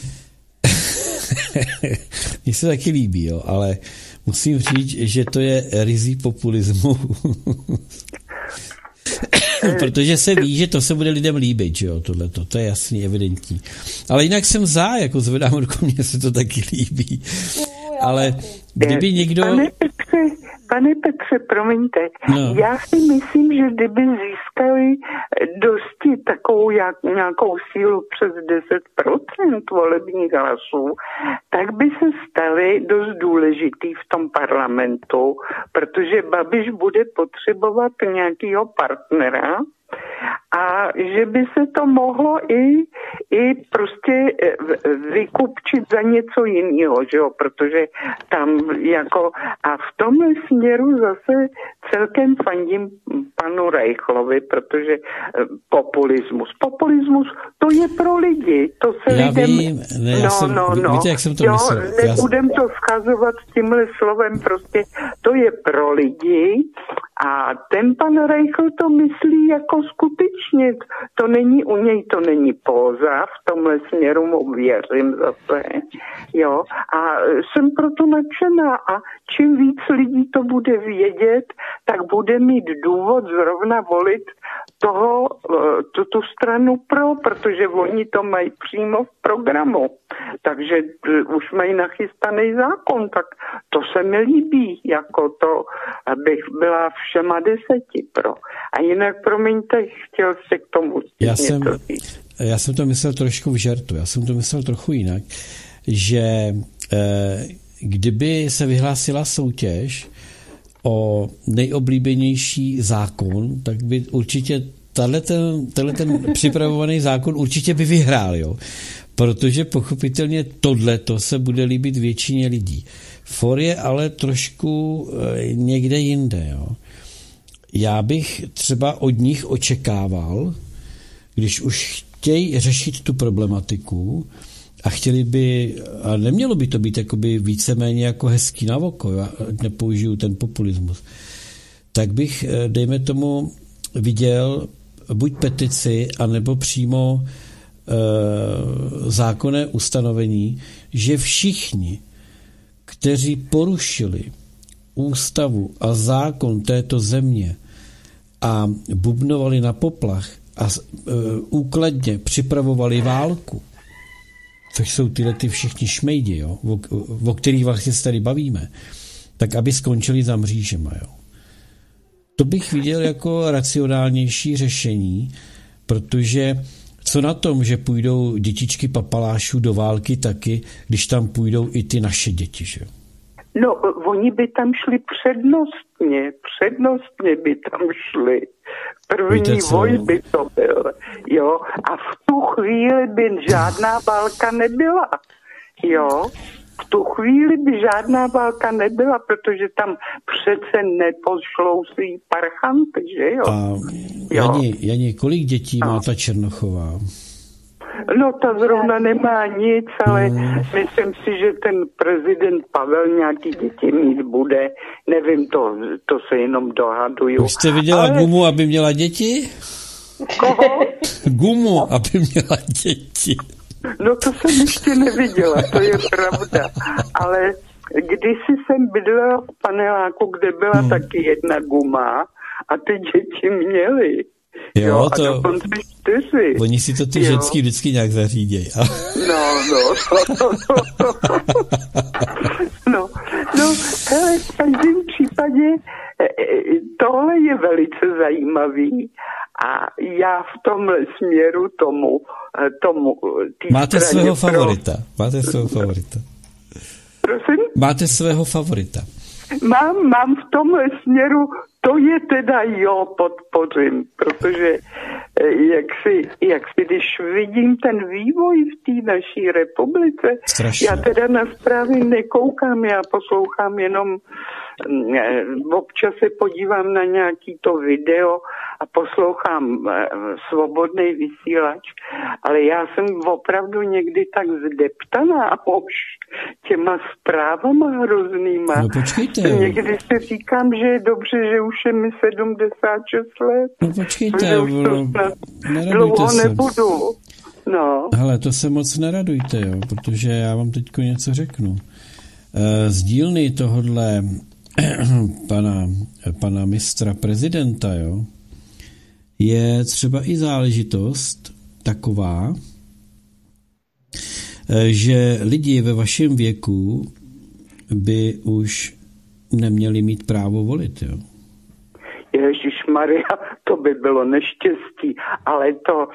mně se taky líbí, jo, ale musím říct, že to je rizí populismu. Protože se ví, že to se bude lidem líbit, že jo, tohleto, to je jasný, evidentní. Ale jinak jsem jako zvedám ruku, mně se to taky líbí. Ale kdyby někdo... Pane Petře, promiňte, já si myslím, že kdyby získali dosti takovou nějakou sílu přes 10% volebních hlasů, tak by se stali dost důležitý v tom parlamentu, protože Babiš bude potřebovat nějakýho partnera a že by se to mohlo i prostě vykupčit za něco jiného, že jo, protože tam jako a v tomhle směru zase celkem fandím panu Reichlovi, protože populismus, to je pro lidi, to se já lidem... Vím, ne, víte, jak jsem to myslel. Nebudem to schazovat s tímhle slovem, prostě to je pro lidi a ten pan Reichl to myslí jako skutečně, to není u něj, to není póza, v tomhle směru mu věřím zase, jo, a jsem proto nadšená a čím víc lidí to bude vědět, tak bude mít důvod zrovna volit tu stranu protože oni to mají přímo v programu, takže už mají nachystaný zákon, tak to se mi líbí, jako to, abych byla všema 10 pro. A jinak, promiňte, chtěl se k tomu Já jsem to myslel trošku v žertu, já jsem to myslel trochu jinak, že kdyby se vyhlásila soutěž o nejoblíbenější zákon, tak by určitě tenhle ten připravovaný zákon určitě by vyhrál, jo. Protože pochopitelně tohleto se bude líbit většině lidí. For je ale trošku někde jinde, jo. Já bych třeba od nich očekával, když už chtějí řešit tu problematiku a chtěli by, a nemělo by to být jakoby víceméně jako hezký na oko, já nepoužiju ten populismus, tak bych, dejme tomu, viděl buď petici, anebo přímo zákonné ustanovení, že všichni, kteří porušili ústavu a zákon této země a bubnovali na poplach a úkladně připravovali válku, což jsou ty všichni šmejdi, jo, o kterých vlastně se tady bavíme, tak aby skončili za mřížema. Jo. To bych viděl jako racionálnější řešení, protože co na tom, že půjdou dětičky papalášů do války taky, když tam půjdou i ty naše děti, že? No, oni by tam šli přednostně by tam šli. První boj by to byl, jo, a v tu chvíli by žádná válka nebyla, jo. V tu chvíli by žádná válka nebyla, protože tam přece nepošlou svý parchanty, že jo? A Jani, kolik dětí má ta Černochová? No, ta zrovna nemá nic, ale myslím si, že ten prezident Pavel nějaký děti mít bude. Nevím, to se jenom dohaduju. Už jste viděla Gumu, aby měla děti? Koho? Gumu, aby měla děti. No to jsem ještě neviděla, to je pravda. Ale kdysi jsem bydlela v paneláku, kde byla taky jedna Guma a ty děti měly. Jo, a dokonce 4. Oni si to ty ženský vždycky nějak zařídějí. No, hele, v každém případě tohle je velice zajímavý a já v tomhle směru tomu Máte svého favorita. Prosím? Máte svého favorita. Mám v tom směru, to je teda podpořím, protože jak si když vidím ten vývoj v té naší republice, strašně. Já teda na zprávy nekoukám, já poslouchám jenom, občas se podívám na nějaký to video a poslouchám svobodný vysílač, ale já jsem opravdu někdy tak zdeptaná už těma zprávama hroznýma. No počkejte. Někdy si říkám, že je dobře, že už je mi 76 let. No počkejte, dlouho se. Nebudu. No. Hele, to se moc neradujte, jo, protože já vám teďko něco řeknu. Z dílny tohodle pana mistra prezidenta, jo, je třeba i záležitost taková, že lidi ve vašem věku by už neměli mít právo volit, jo. Ježišmarja, to by bylo neštěstí, ale to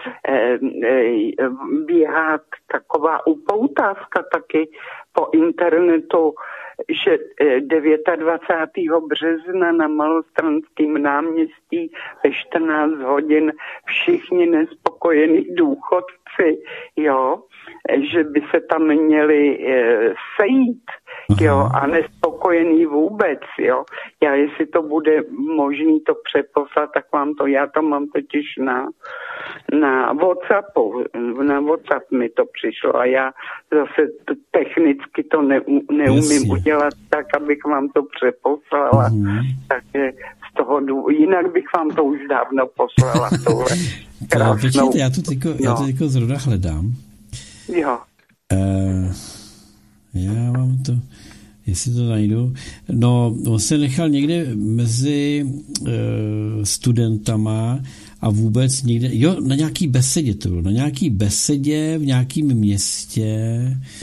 běhá taková upoutávka taky po internetu, že 29. března na Malostranském náměstí ve 14 hodin všichni nespokojení důchodci, jo, že by se tam měli sejít, jo, a nespokojený vůbec, jo. Já, jestli to bude možný to přeposlat, tak vám to, já to mám totiž na WhatsAppu, na WhatsApp mi to přišlo a já zase technicky to neumím udělat tak, abych vám to přeposlala, takže z toho jinak bych vám to už dávno poslala, tohle krásnou. Já to teďko zrovna hledám. Jo. Já mám to, jestli to najdu. No, on se nechal někde mezi studentama a vůbec někde, jo, na nějaký besedě to bylo, na nějaký besedě v nějakém městě,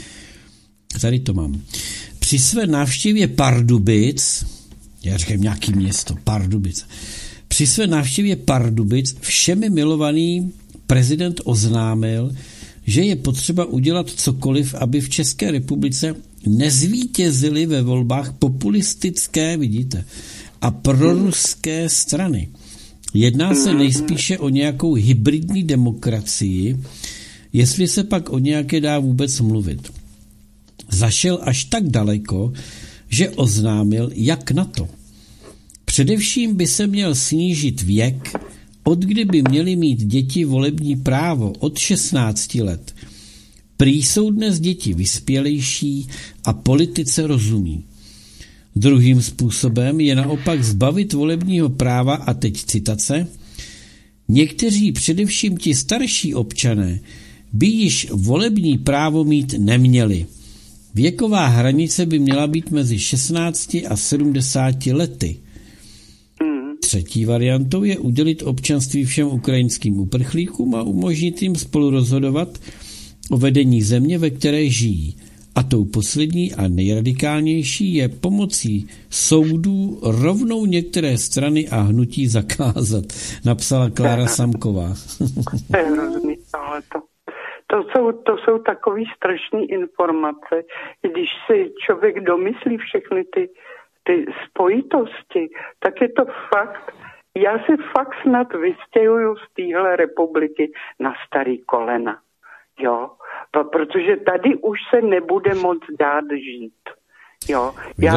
tady to mám. Při své návštěvě Pardubic, já říkám nějaký město, Pardubic, při své návštěvě Pardubic všemi milovaný prezident oznámil, že je potřeba udělat cokoliv, aby v České republice nezvítězily ve volbách populistické, vidíte, a proruské strany. Jedná se nejspíše o nějakou hybridní demokracii, jestli se pak o nějaké dá vůbec mluvit. Zašel až tak daleko, že oznámil, jak na to. Především by se měl snížit věk, od kdy by měly mít děti volební právo od 16 let. Prý jsou dnes děti vyspělejší a politice rozumí. Druhým způsobem je naopak zbavit volebního práva, a teď citace, někteří, především ti starší občané, by již volební právo mít neměli. Věková hranice by měla být mezi 16 a 70 lety. Třetí variantou je udělit občanství všem ukrajinským uprchlíkům a umožnit jim spolu rozhodovat o vedení země, ve které žijí. A tou poslední a nejradikálnější je pomocí soudů rovnou některé strany a hnutí zakázat, napsala Klára Samková. To je hrozný tohleto. To jsou takové strašné informace, když si člověk domyslí všechny ty spojitosti, tak je to fakt, já se fakt snad vystěhuju z téhle republiky na starý kolena, jo, protože tady už se nebude moc dát žít, jo,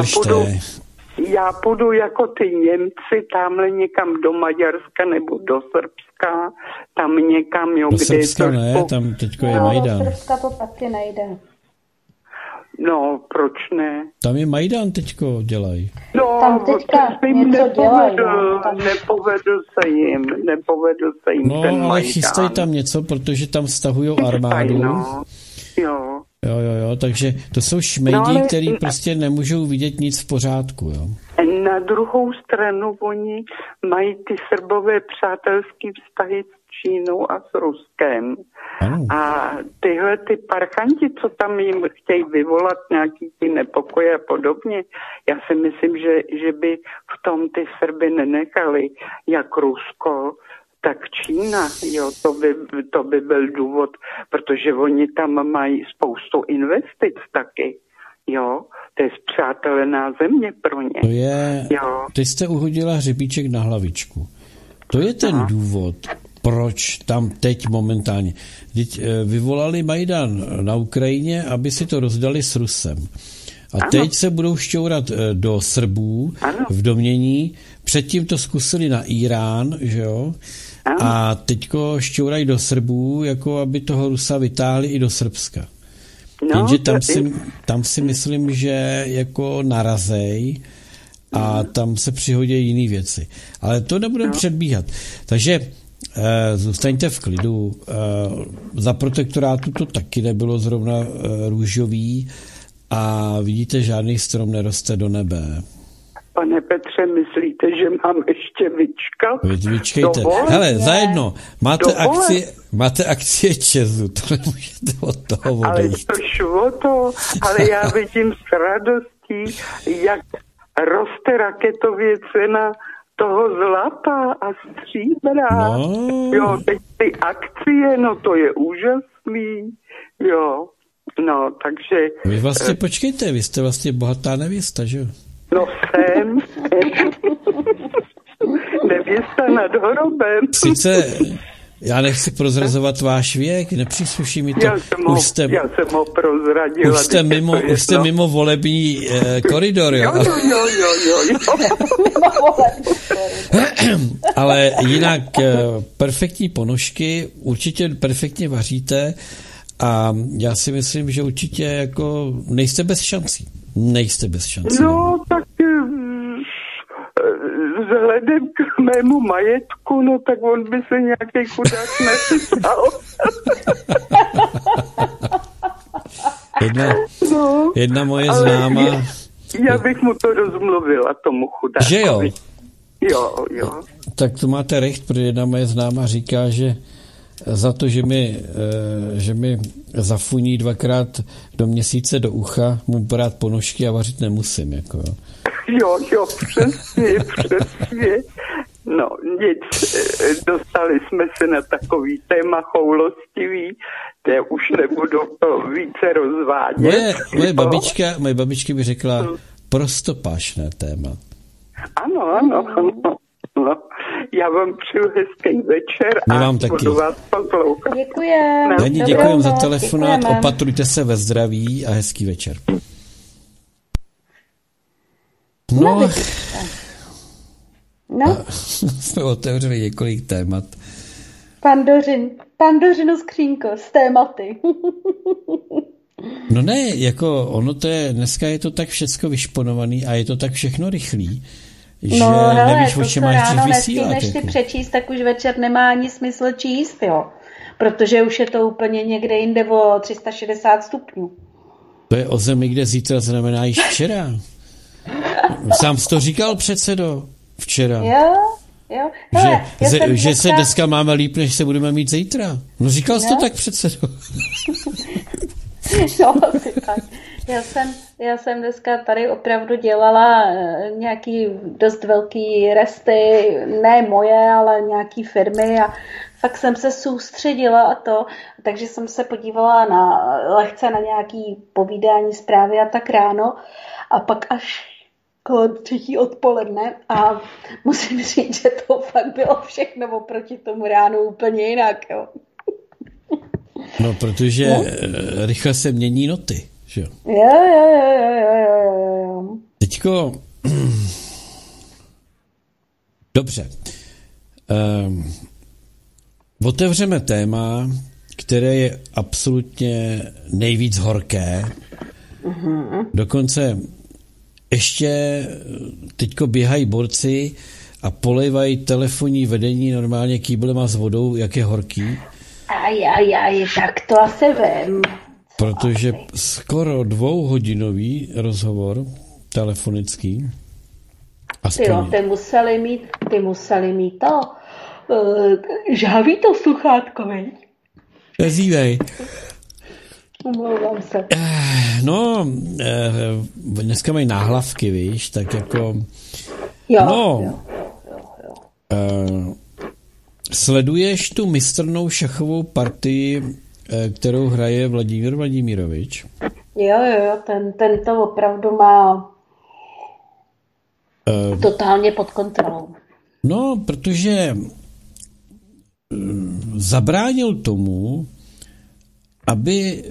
já půjdu jako ty Němci tamhle někam do Maďarska nebo do Srbska, tam někam, jo, do kde Srbska je to... ne, tam teďko je Majdan. Do Srbska to taky nejde. No, proč ne? Tam je Majdan teďko dělají. No, tam teďka něco dělají. Nepovedl se jim no, ten ale Majdan. chystají tam něco, protože tam stahujou armádu. No. Jo. Jo, takže to jsou šmejdi, který prostě nemůžou vidět nic v pořádku, jo. Na druhou stranu oni mají ty Srbové přátelský vztahy s Čínou a s Ruskem. Ano. A tyhle ty parchanti, co tam jim chtějí vyvolat nějaký ty nepokoje a podobně, já si myslím, že by v tom ty Srby nenechali, jak Rusko, tak Čína, jo, to by byl důvod, protože oni tam mají spoustu investic taky, Jo, to je spřátelená země pro ně. To je, jo. Teď jste uhodila hřebíček na hlavičku. To je ten důvod, proč tam teď momentálně. Teď vyvolali Majdan na Ukrajině, aby si to rozdali s Rusem. A teď se budou šťourat do Srbů v domnění. Předtím to zkusili na Irán, že jo? A teďko šťourají do Srbů, jako aby toho Rusa vytáhli i do Srbska. Jenže tam si myslím, že jako narazej a tam se přihodí jiné věci. Ale to nebudeme předbíhat. Takže zůstaňte v klidu. Za protektorátu to taky nebylo zrovna růžový a vidíte, žádný strom neroste do nebe. Pane Petře, myslíte, že mám ještě vyčkat? Vyčkejte. Hele, zajedno, máte akcie Česu, to nemůžete od toho odejít. Ale to šlo to, ale já vidím s radostí, jak roste raketově cena toho zlata a stříbra. No. Jo, teď ty akcie, no to je úžasný, jo. No, takže... Vy vlastně počkejte, vy jste vlastně bohatá nevěsta, že jo? No jsem. Nevěsta nad hrobem. Sice já nechci prozrazovat váš věk, nepřísluší mi to. Já jsem ho prozradila. Už jste mimo volební koridor, jo? Jo. Ale jinak perfektní ponožky, určitě perfektně vaříte a já si myslím, že určitě jako nejste bez šancí. No, tak vzhledem k mému majetku, no tak on by se nějaký chudák nepysal. Jedna moje známá... Já bych mu to rozmluvila, tomu chudákovi. Že jo? Jo. Tak to máte recht, protože jedna moje známá říká, že za to, že mi zafuní 2krát do měsíce do ucha, mu brát ponožky a vařit nemusím. Jako. Jo, přesně. No, nic, dostali jsme se na takový téma choulostivý, kde už nebudu to více rozvádět. Moje babička by řekla prostopášné téma. Ano. No, já vám přeju hezký večer a budu vás poslouchat. Děkujeme za telefonát, opatrujte se ve zdraví a hezký večer. No. Jsme otevřeli několik témat. Pandořinu skřínko s tématy. No ne, jako ono to je, dneska je to tak všecko vyšponovaný a je to tak všechno rychlý, že nevíš, o čem máš dřív vysílat. Než si přečíst, tak už večer nemá ani smysl číst, jo. Protože už je to úplně někde jinde o 360 stupňů. To je o zemi, kde zítra znamená již včera. Sám jsi to říkal, předsedo, včera. Jo. Hele, že se dneska máme líp, než se budeme mít zítra. No říkal jsi to tak, předsedo. No, asi tak. Já jsem dneska tady opravdu dělala nějaký dost velký resty, ne moje, ale nějaký firmy a fakt jsem se soustředila a to, takže jsem se podívala lehce na nějaký povídání, zprávy a tak ráno a pak až kolem 3 odpoledne a musím říct, že to fakt bylo všechno oproti tomu ránu úplně jinak, jo. No, protože rychle se mění noty, že jo? Jo. Teďko... Dobře. Otevřeme téma, které je absolutně nejvíc horké. Dokonce ještě teďko běhají borci a polejvají telefonní vedení normálně kýblema s vodou, jak je horký. Tak to asi vím. Protože skoro 2hodinový rozhovor telefonický. Ty museli mít to žhavý to sluchátko, veď? Zívej. Omlouvám se. No, dneska mají náhlavky, víš, tak jako... Jo. Sleduješ tu mistrnou šachovou partii, kterou hraje Vladimír Vladimirovič? Jo, ten to opravdu má totálně pod kontrolou. No, protože zabránil tomu, aby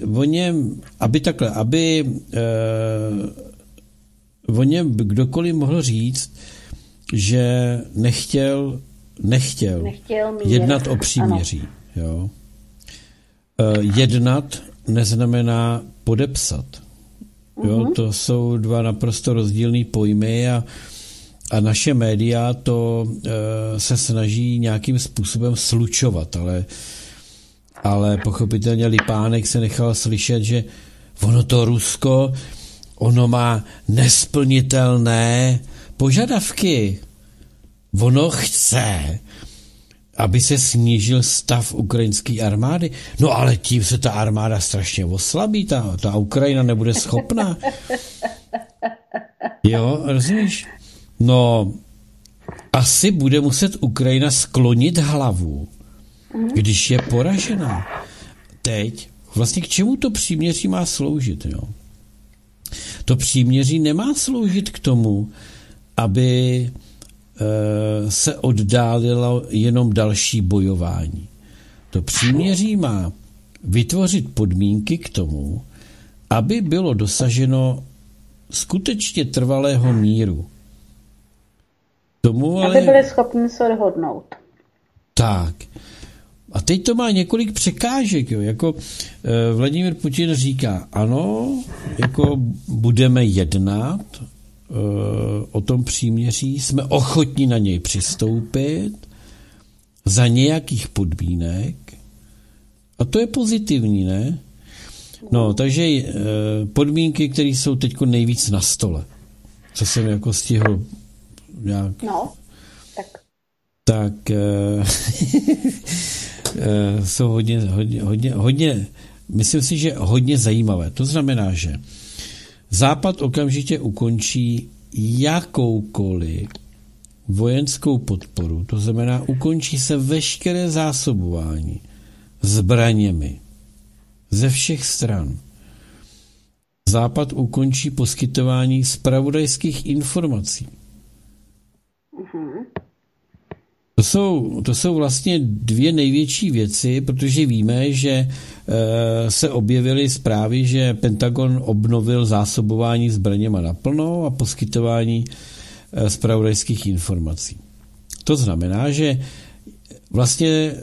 o něm kdokoliv mohl říct, že nechtěl jednat o příměří. Jo. Jednat neznamená podepsat. Jo, to jsou dva naprosto rozdílné pojmy a naše média to se snaží nějakým způsobem slučovat, ale pochopitelně Lipánek se nechal slyšet, že ono to Rusko, ono má nesplnitelné požadavky. Ono chce, aby se snížil stav ukrajinské armády. No ale tím se ta armáda strašně oslabí, ta Ukrajina nebude schopná. Jo, rozumíš? No, asi bude muset Ukrajina sklonit hlavu, když je poražená. Teď, vlastně k čemu to příměří má sloužit, jo? To příměří nemá sloužit k tomu, aby se oddálilo jenom další bojování. To příměří má vytvořit podmínky k tomu, aby bylo dosaženo skutečně trvalého míru. Aby byli schopni se dohodnout. Tak. A teď to má několik překážek. Jo. Jako Vladimír Putin říká, ano, jako budeme jednat o tom příměří, jsme ochotní na něj přistoupit za nějakých podmínek a to je pozitivní, ne? No, takže podmínky, které jsou teď nejvíc na stole, co jsem jako stihl nějak... No, tak jsou hodně, myslím si, že hodně zajímavé. To znamená, že Západ okamžitě ukončí jakoukoliv vojenskou podporu, to znamená, ukončí se veškeré zásobování zbraněmi ze všech stran. Západ ukončí poskytování zpravodajských informací. To jsou vlastně dvě největší věci, protože víme, že se objevily zprávy, že Pentagon obnovil zásobování zbraněma naplno a poskytování zpravodajských informací. To znamená, že vlastně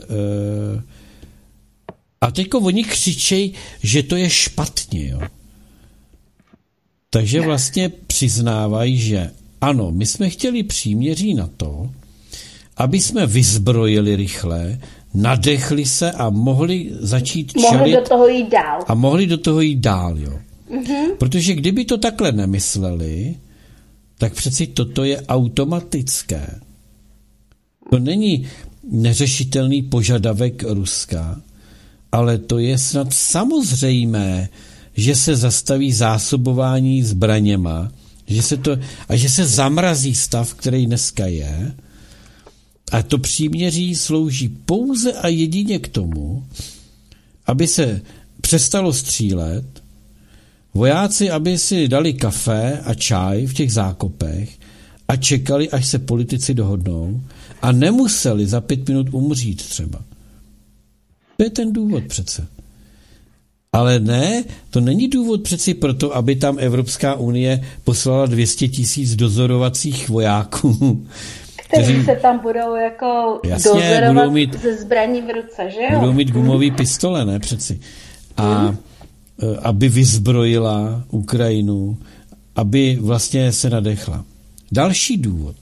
a teďko oni křičejí, že to je špatně, jo. Takže vlastně přiznávají, že ano, my jsme chtěli příměří na to, aby jsme vyzbrojili rychle, nadechli se a mohli začít čelit. Mohli do toho jít dál. A mohli do toho jít dál, jo. Protože kdyby to takhle nemysleli, tak přeci toto je automatické. To není neřešitelný požadavek Ruska, ale to je snad samozřejmé, že se zastaví zásobování zbraněma, že se zamrazí stav, který dneska je. A to příměří slouží pouze a jedině k tomu, aby se přestalo střílet, vojáci, aby si dali kafe a čaj v těch zákopech a čekali, až se politici dohodnou a nemuseli za 5 minut umřít třeba. To je ten důvod přece. Ale ne, to není důvod přeci proto, aby tam Evropská unie poslala 200 000 dozorovacích vojáků, kteří se tam budou jako dozorovat ze zbraní v ruce, že jo? Budou mít gumový pistole, ne přeci. A aby vyzbrojila Ukrajinu, aby vlastně se nadechla. Další důvod.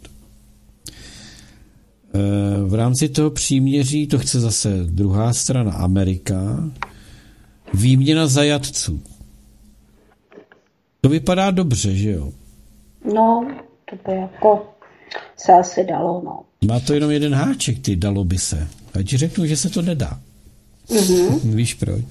V rámci toho příměří, to chce zase druhá strana, Amerika, výměna zajatců. To vypadá dobře, že jo? No, to by jako se asi dalo, no. Má to jenom jeden háček, dalo by se. A ti řeknu, že se to nedá. Víš proč?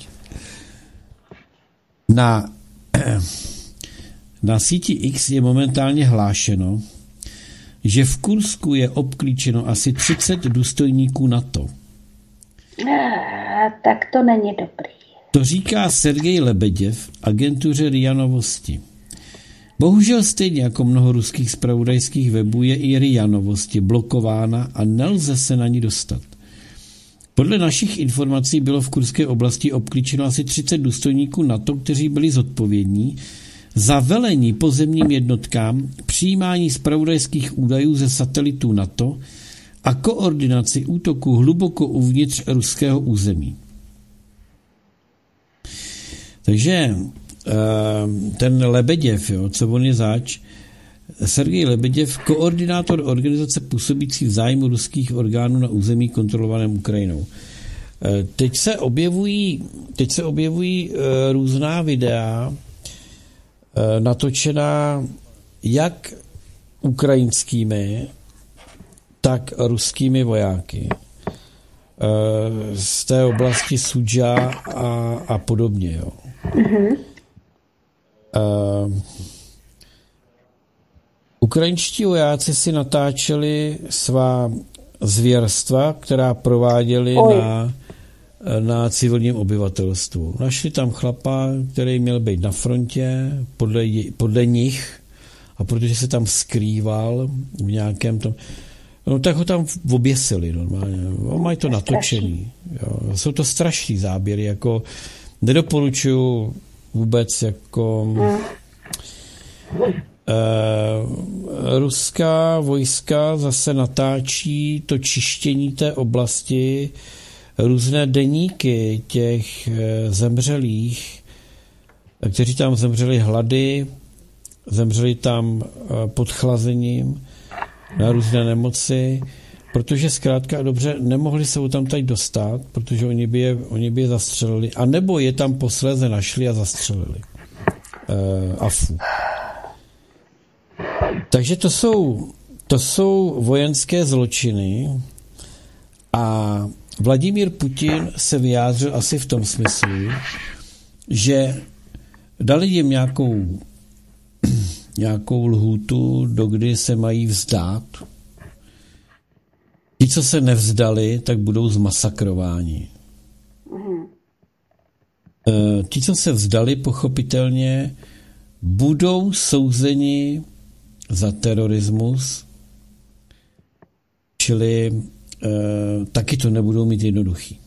Na síti X je momentálně hlášeno, že v Kursku je obklíčeno asi 30 důstojníků NATO. Tak to není dobrý. To říká Sergej Lebeděv agentuře RIA Novosti. Bohužel stejně jako mnoho ruských zpravodajských webů je i RIA Novosti blokována a nelze se na ní dostat. Podle našich informací bylo v kurské oblasti obklíčeno asi 30 důstojníků NATO, kteří byli zodpovědní za velení pozemním jednotkám, přijímání zpravodajských údajů ze satelitů NATO a koordinaci útoku hluboko uvnitř ruského území. Takže ten Lebeděv, jo, co on je zač, Sergej Lebeděv, koordinátor organizace působící v zájmu ruských orgánů na území kontrolovaném Ukrajinou. Teď se objevují různá videa natočená jak ukrajinskými, tak ruskými vojáky z té oblasti Sudža a podobně. Jo. Ukrajinští vojáci si natáčeli svá zvěrstva, která prováděli na civilním obyvatelstvu. Našli tam chlapa, který měl být na frontě, podle nich, a protože se tam skrýval v nějakém tom... No tak ho tam oběsili normálně. Mají to natočený. Jo. Jsou to strašný záběry, jako nedoporučuju vůbec jako... Ruská vojska zase natáčí to čištění té oblasti, různé deníky těch zemřelých, kteří tam zemřeli hlady, zemřeli tam pod chlazením na různé nemoci, protože zkrátka dobře nemohli se tam tady dostat, protože oni by je zastřelili, anebo je tam posléze našli a zastřelili. Afu. Takže to jsou vojenské zločiny a Vladimír Putin se vyjádřil asi v tom smyslu, že dali jim nějakou lhůtu, dokdy se mají vzdát. Ti, co se nevzdali, tak budou zmasakrováni. Ti, co se vzdali, pochopitelně budou souzeni za terorismus, čili taky to nebudou mít jednoduchý.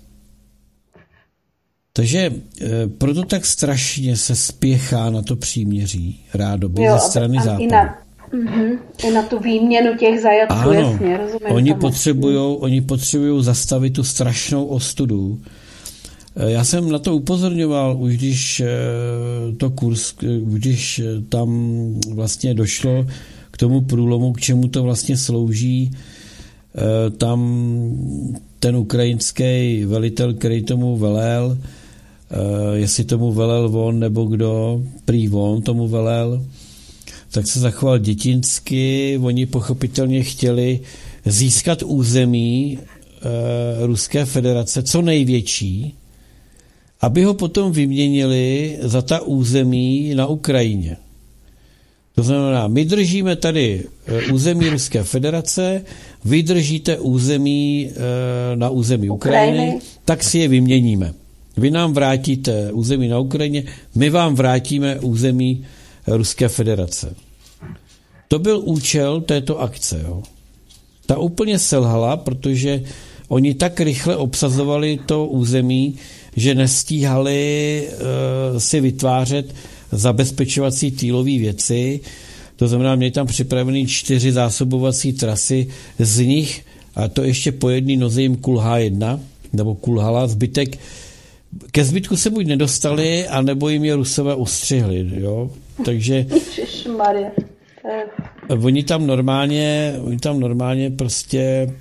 Takže proto tak strašně se spěchá na to příměří rádoby ze strany Západu. I na tu výměnu těch zajatců, ano, jasně, rozumím. Oni potřebují zastavit tu strašnou ostudu. Já jsem na to upozorňoval, už když tam vlastně došlo k tomu průlomu, k čemu to vlastně slouží, tam ten ukrajinský velitel, který tomu velel, jestli tomu velel on nebo kdo, prý on tomu velel, tak se zachoval dětinsky. Oni pochopitelně chtěli získat území Ruské federace co největší, aby ho potom vyměnili za ta území na Ukrajině. To znamená, my držíme tady území Ruské federace, vy držíte území na území Ukrajiny, tak si je vyměníme. Vy nám vrátíte území na Ukrajině, my vám vrátíme území Ruské federace. To byl účel této akce. Jo. Ta úplně selhala, protože oni tak rychle obsazovali to území, že nestíhali si vytvářet zabezpečovací týlové věci. To znamená, měli tam připravený 4 zásobovací trasy, z nich, a to ještě po jedné noze jim kulhá jedna, nebo kulhala, ke zbytku se buď nedostali, anebo jim je Rusové ustřihli. Jo? Takže oni tam normálně prostě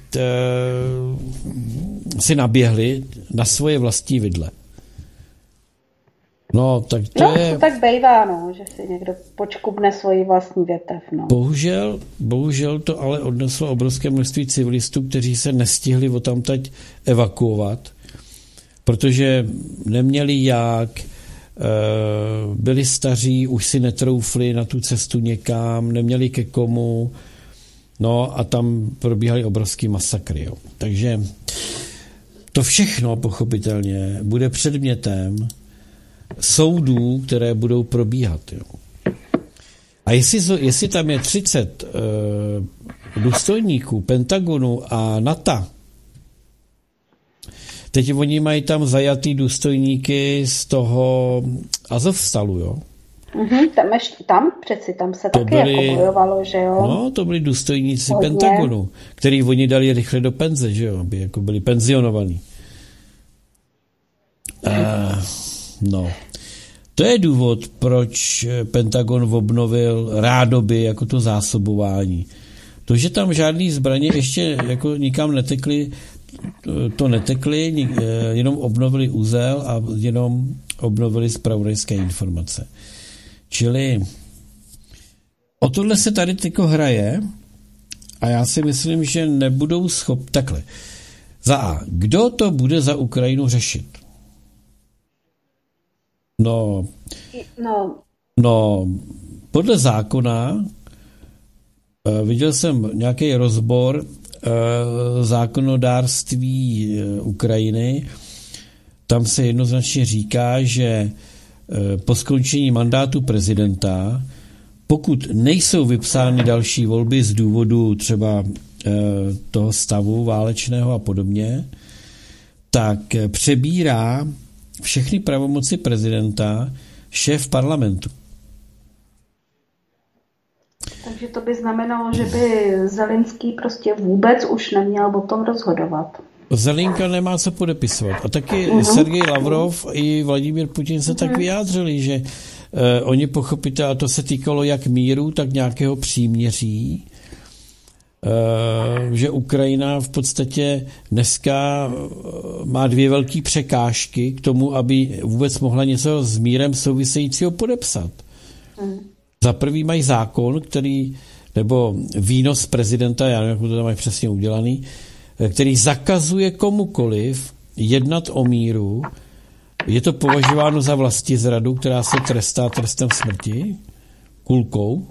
si naběhli na svoje vlastní vidle. No, tak to je... to tak bejvá, no, že si někdo počkubne svoji vlastní větev, no. Bohužel to ale odneslo obrovské množství civilistů, kteří se nestihli odtamtať evakuovat, protože neměli jak, byli staří, už si netroufli na tu cestu někam, neměli ke komu, no a tam probíhaly obrovský masakry. Jo. Takže to všechno pochopitelně bude předmětem soudů, které budou probíhat. Jo. A jestli tam je 30 důstojníků Pentagonu a NATO, teď oni mají tam zajatý důstojníky z toho Azovstalu, jo? Tam se taky jako bojovalo, že jo? No, to byli důstojníci Pentagonu, který oni dali rychle do penze, že jo? Aby jako byli penzionovaní. No. To je důvod, proč Pentagon obnovil rádoby jako to zásobování. To, že tam žádný zbraně ještě jako nikam netekly, to netekly, jenom obnovili úzel a jenom obnovili zpravodajské informace. Čili o tohle se tady tyko hraje a já si myslím, že nebudou takhle. Za A. Kdo to bude za Ukrajinu řešit? No, podle zákona viděl jsem nějaký rozbor zákonodárství Ukrajiny. Tam se jednoznačně říká, že po skončení mandátu prezidenta, pokud nejsou vypsány další volby z důvodu třeba toho stavu válečného a podobně, tak přebírá všechny pravomoci prezidenta šéf parlamentu. Takže to by znamenalo, že by Zelenský prostě vůbec už neměl o tom rozhodovat. Zelenka nemá co podepisovat. A taky Sergej Lavrov i Vladimír Putin se tak vyjádřili, že oni pochopíte, a to se týkalo jak míru, tak nějakého příměří, že Ukrajina v podstatě dneska má 2 velké překážky k tomu, aby vůbec mohla něco s mírem souvisejícího podepsat. Za prvý mají zákon, nebo výnos prezidenta, já nevím, jak to tam mají přesně udělaný, který zakazuje komukoliv jednat o míru. Je to považováno za vlastizradu, která se trestá trestem smrti, kulkou.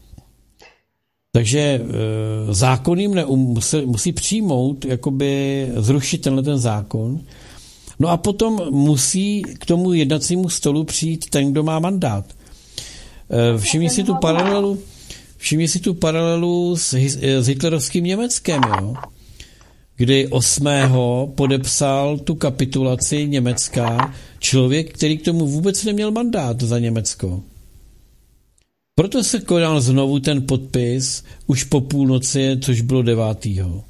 Takže zákon jim musí přijmout, jakoby zrušit ten zákon. No a potom musí k tomu jednacímu stolu přijít ten, kdo má mandát. Všimni si tu paralelu s hitlerovským Německem, jo? Kdy 8. podepsal tu kapitulaci Německa člověk, který k tomu vůbec neměl mandát za Německo. Proto se konal znovu ten podpis už po půlnoci, což bylo 9.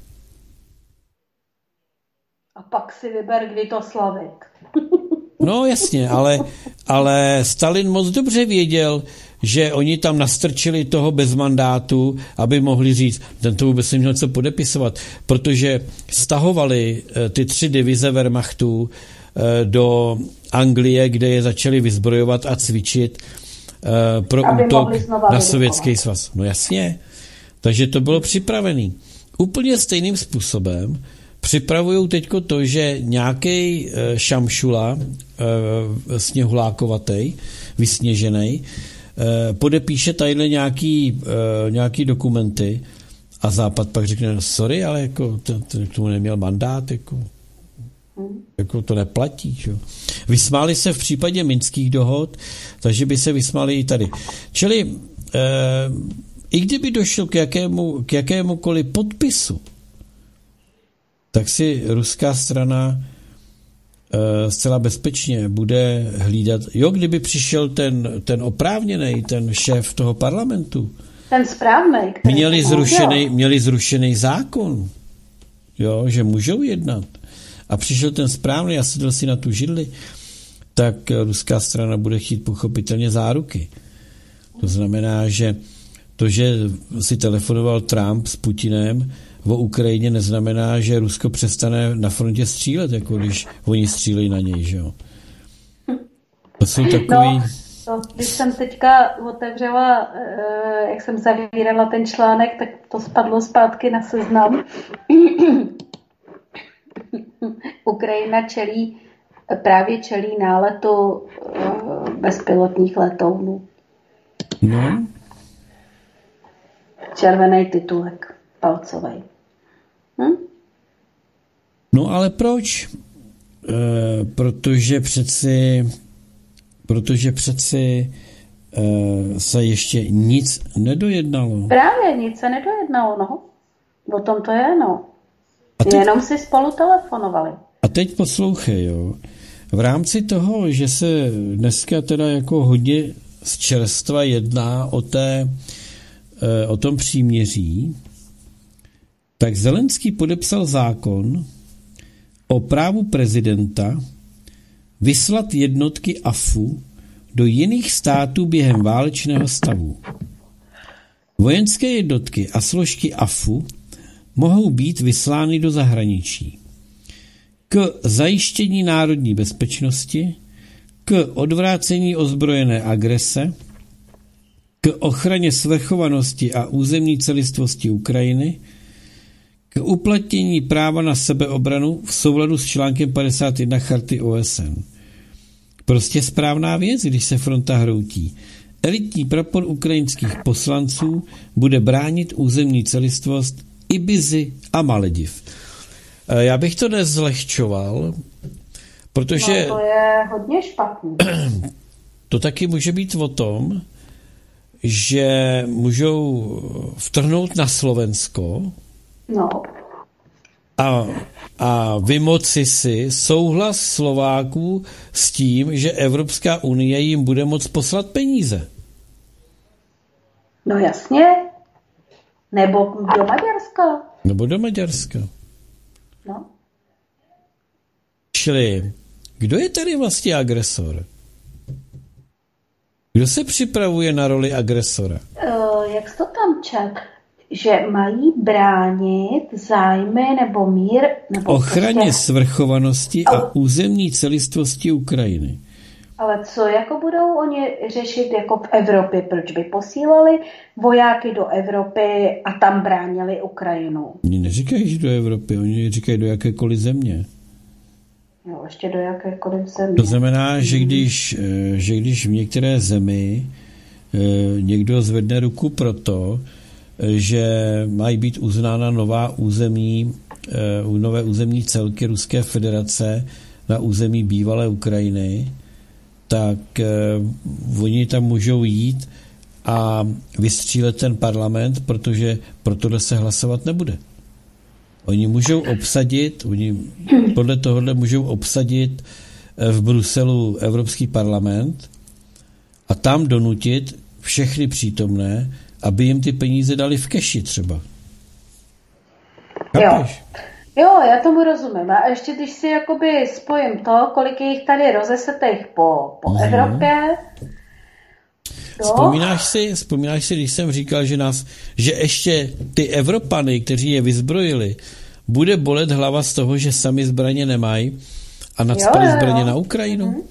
A pak si vyber, kdy to slavit. No jasně, ale Stalin moc dobře věděl, že oni tam nastrčili toho bez mandátu, aby mohli říct, ten to vůbec neměl co podepisovat, protože stahovali ty 3 divize Wehrmachtu do Anglie, kde je začali vyzbrojovat a cvičit pro útok na Sovětský svaz. No jasně, takže to bylo připravený. Úplně stejným způsobem připravují teďko to, že nějaký šamšula sněhulákovatej, vysněžený, podepíše tadyhle nějaký dokumenty a Západ pak řekne, sorry, ale jako k tomu neměl mandát, jako to neplatí. Že? Vysmáli se v případě minských dohod, takže by se vysmáli i tady. Čili i kdyby došlo k jakémukoliv podpisu, tak si ruská strana zcela bezpečně bude hlídat. Jo, kdyby přišel ten oprávněný, ten šéf toho parlamentu. Ten správnej, který měli zrušený zákon, jo, že můžou jednat. A přišel ten správný a sedl si na tu židli, tak ruská strana bude chtít pochopitelně záruky. To znamená, že to, že si telefonoval Trump s Putinem o Ukrajině, neznamená, že Rusko přestane na frontě střílet, jako když oni střílejí na něj, že jo. To jsou takový... Když jsem teďka otevřela, jak jsem zavírala ten článek, tak to spadlo zpátky na Seznam. Ukrajina čelí náletu bezpilotních letounů. No. Červený titulek, palcovej. protože přeci se ještě nic nedojednalo. Právě nic se nedojednalo, no. O tom to je, no. Jenom si spolu telefonovali. A teď poslouchej, jo. V rámci toho, že se dneska teda jako hodně z čerstva jedná o tom příměří, tak Zelenský podepsal zákon o právu prezidenta vyslat jednotky AFU do jiných států během válečného stavu. Vojenské jednotky a složky AFU mohou být vyslány do zahraničí k zajištění národní bezpečnosti, k odvrácení ozbrojené agrese, k ochraně svrchovanosti a územní celistvosti Ukrajiny, k uplatnění práva na sebeobranu v souladu s článkem 51 Charty OSN. Prostě správná věc, když se fronta hroutí. Elitní prapor ukrajinských poslanců bude bránit územní celistvost Ibizy a Malediv. Já bych to nezlehčoval, protože... No to je hodně špatný. To taky může být o tom, že můžou vtrhnout na Slovensko a vymoci si souhlas Slováků s tím, že Evropská unie jim bude moct poslat peníze. No jasně. Nebo do Maďarska. No. Čili, kdo je tady vlastně agresor? Kdo se připravuje na roli agresora? Jak jsi to tam čet? Že mají bránit zájmy nebo mír? Nebo ochraně svrchovanosti a územní celistvosti Ukrajiny. Ale co jako budou oni řešit jako v Evropě? Proč by posílali vojáky do Evropy a tam bránili Ukrajinu? Oni neříkají, že do Evropy, oni říkají do jakékoliv země. Jo, ještě do jakékoliv země. To znamená, že když v některé zemi někdo zvedne ruku proto, že mají být uznána nové územní celky Ruské federace na území bývalé Ukrajiny, tak oni tam můžou jít a vystřílet ten parlament, protože pro tohle se hlasovat nebude. Oni můžou obsadit, podle tohohle můžou obsadit v Bruselu Evropský parlament a tam donutit všechny přítomné, aby jim ty peníze dali v keši třeba. Chápeš? Jo, já tomu rozumím. A ještě když si jakoby spojím to, kolik je jich tady rozesetých po Evropě. Vzpomínáš si, když jsem říkal, že ještě ty Evropany, kteří je vyzbrojili, bude bolet hlava z toho, že sami zbraně nemají a nacpali zbraně na Ukrajinu?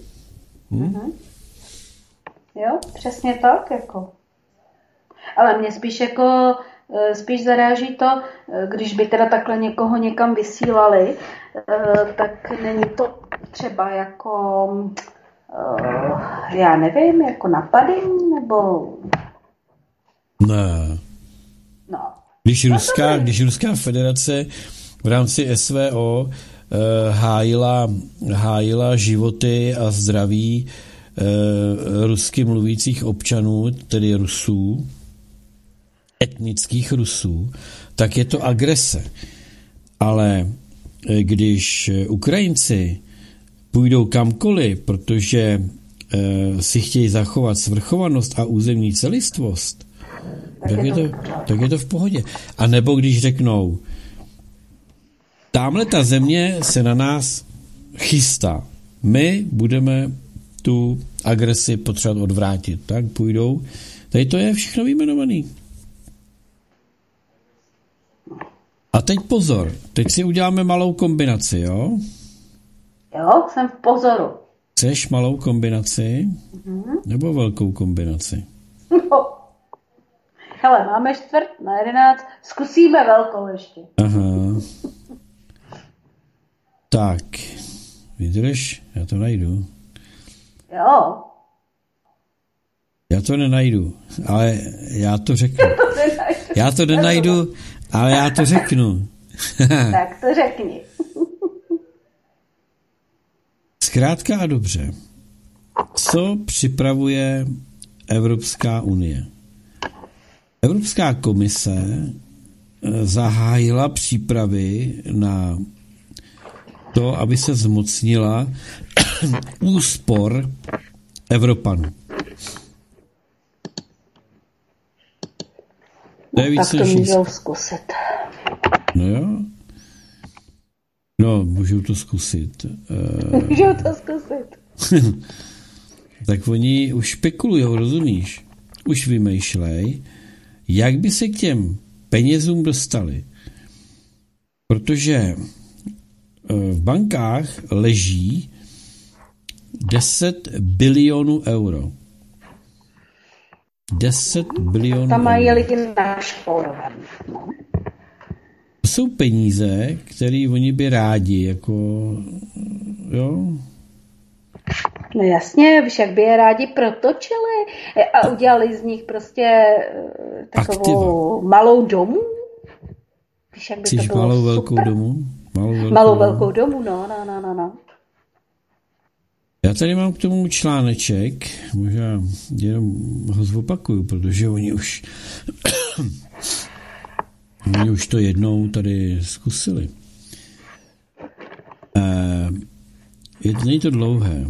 Jo, přesně tak, jako. Ale mě spíš zaráží to, když by teda takhle někoho někam vysílali, tak není to třeba jako, já nevím, jako napadení, nebo... Ne. No. Když Ruská federace v rámci SVO hájila životy a zdraví rusky mluvících občanů, tedy Rusů, etnických Rusů, tak je to agrese. Ale když Ukrajinci půjdou kamkoliv, protože si chtějí zachovat svrchovanost a územní celistvost, tak je to v pohodě. A nebo když řeknou, támhle ta země se na nás chystá, my budeme tu agresi potřebovat odvrátit, tak půjdou. Tady to je všechno vyjmenovaný. A teď pozor, teď si uděláme malou kombinaci, jo? Jo, jsem v pozoru. Chceš malou kombinaci? Nebo velkou kombinaci? No. Hele, máme 10:45, zkusíme velkou ještě. Aha. Tak, vydrž, já to najdu. Jo. Já to nenajdu, ale já to řeknu. Já to nenajdu, ale já to řeknu. Tak to řekni. Zkrátka a dobře. Co připravuje Evropská unie? Evropská komise zahájila přípravy na to, aby se zmocnila úspor Evropanů. Tak to můžou zkusit. No jo. No, můžou to zkusit. Můžou to zkusit. Tak oni už špekulujou, rozumíš? Už vymýšlej, jak by se k těm penězům dostali. Protože v bankách leží 10 bilionů euro. 10 bilionů tam mají lidi našporovaný. No. To jsou peníze, které oni by rádi, jako, jo. No jasně, víš, jak by je rádi protočili a udělali z nich prostě takovou aktiva. Malou domu. Víš, jak by Chceš to bylo malou super. Velkou domu? Malou velkou domu, no. Já tady mám k tomu článeček, možná jenom ho zopakuju, protože oni už to jednou tady zkusili. Není to dlouhé.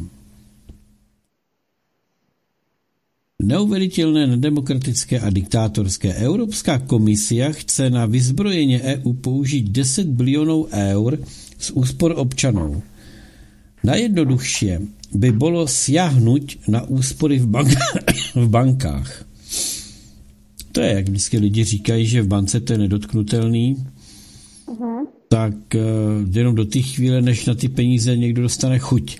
Neuvěřitelné, nedemokratické a diktátorské. Evropská komisia chce na vyzbrojeně EU použít 10 bilionů eur z úspor občanů. Najjednoduchšie by bylo siahnuť na úspory v bankách. To je, jak vždycky lidi říkají, že v bance to je nedotknutelný, tak jenom do té chvíle, než na ty peníze někdo dostane chuť.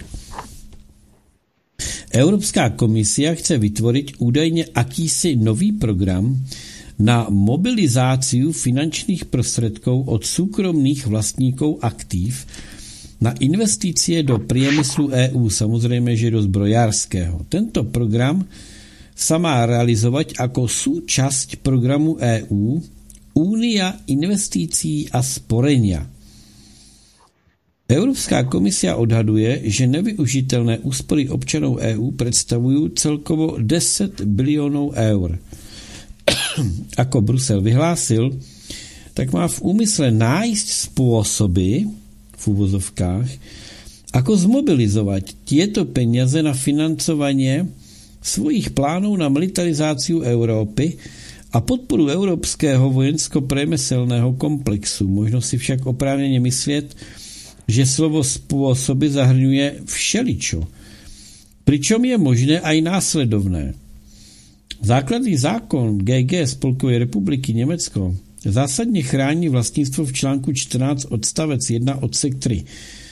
Evropská komisia chce vytvoriť údajně akýsi nový program na mobilizáciu finančných prostředků od súkromných vlastníků aktív na investície do priemyslu EU, samozřejmě, že do zbrojářského. Tento program sa má realizovať ako súčasť programu EU Únia investícií a sporenia. Európska komisia odhaduje, že nevyužiteľné úspory občanov EU predstavujú celkovo 10 bilionov eur. Ako Brusel vyhlásil, tak má v úmysle nájsť spôsoby, v úvozovkách, ako zmobilizovať tieto peniaze na financovanie svojich plánov na militarizáciu Európy a podporu európskeho vojensko-priemyselného komplexu. Možno si však oprávnene myslieť, že slovo spôsoby zahrňuje všeličo. Pričom je možné aj následovné. Základný zákon GG Spolkovej republiky Německo zásadně chrání vlastnictvo v článku 14 odstavec 1 odsek 3.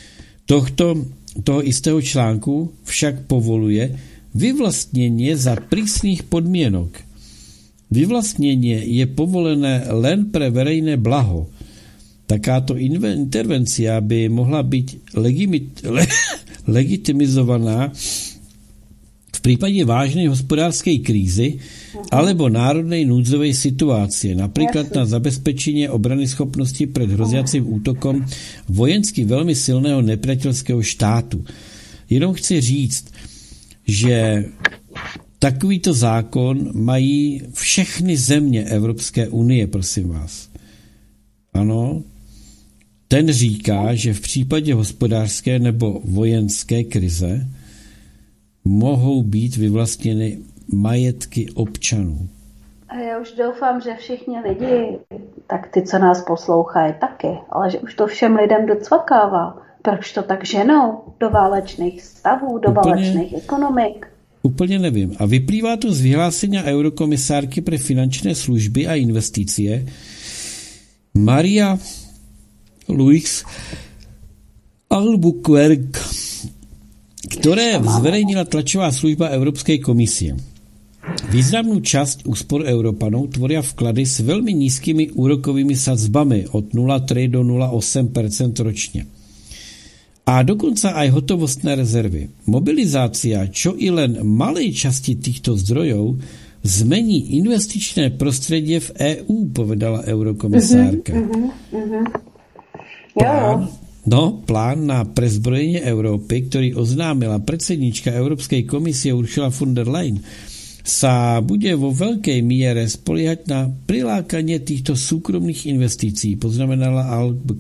Toho istého článku však povoluje vyvlastnění za prísnych podmienok. Vyvlastnění je povolené len pre verejné blaho. Takáto intervencia by mohla být legitimizovaná v prípade vážnej hospodárskej krízy alebo národnej núdzovej situácie, napríklad na zabezpečenie obrany schopnosti pred hroziacím útokom vojensky veľmi silného nepriateľského štátu. Jenom chci říct, že takovýto zákon mají všechny země Evropské unie, prosím vás. Ano, ten říká, že v případě hospodářské nebo vojenské krize mohou být vyvlastněny majetky občanů. A já už doufám, že všichni lidi, tak ty, co nás poslouchají, taky, ale že už to všem lidem docvakává. Proč to tak ženou do válečných stavů, do válečných ekonomik? Úplně nevím. A vyplývá to z vyhlásenia eurokomisárky pre finančné služby a investície Maria Luis Albuquerque, ktoré zverejnila tlačová služba Európskej komisie. Významnú časť úspor Európanov tvoria vklady s veľmi nízkymi úrokovými sadzbami od 0,3 do 0,8% ročne. A dokonca aj hotovostné rezervy. Mobilizácia čo i len malej časti týchto zdrojov zmení investičné prostredie v EU, povedala eurokomisárka. No, plán na prezbrojenie Európy, ktorý oznámila predsednička Európskej komisie Ursula von der Leyen, sa bude vo veľkej miere spoliehať na prilákanie týchto súkromných investícií, poznamenala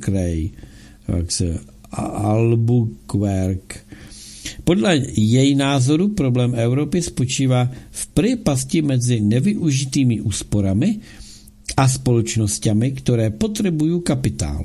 Albuquerque. Podľa jej názoru problém Európy spočíva v priepasti medzi nevyužitými úsporami a spoločnosťami, ktoré potrebujú kapitál.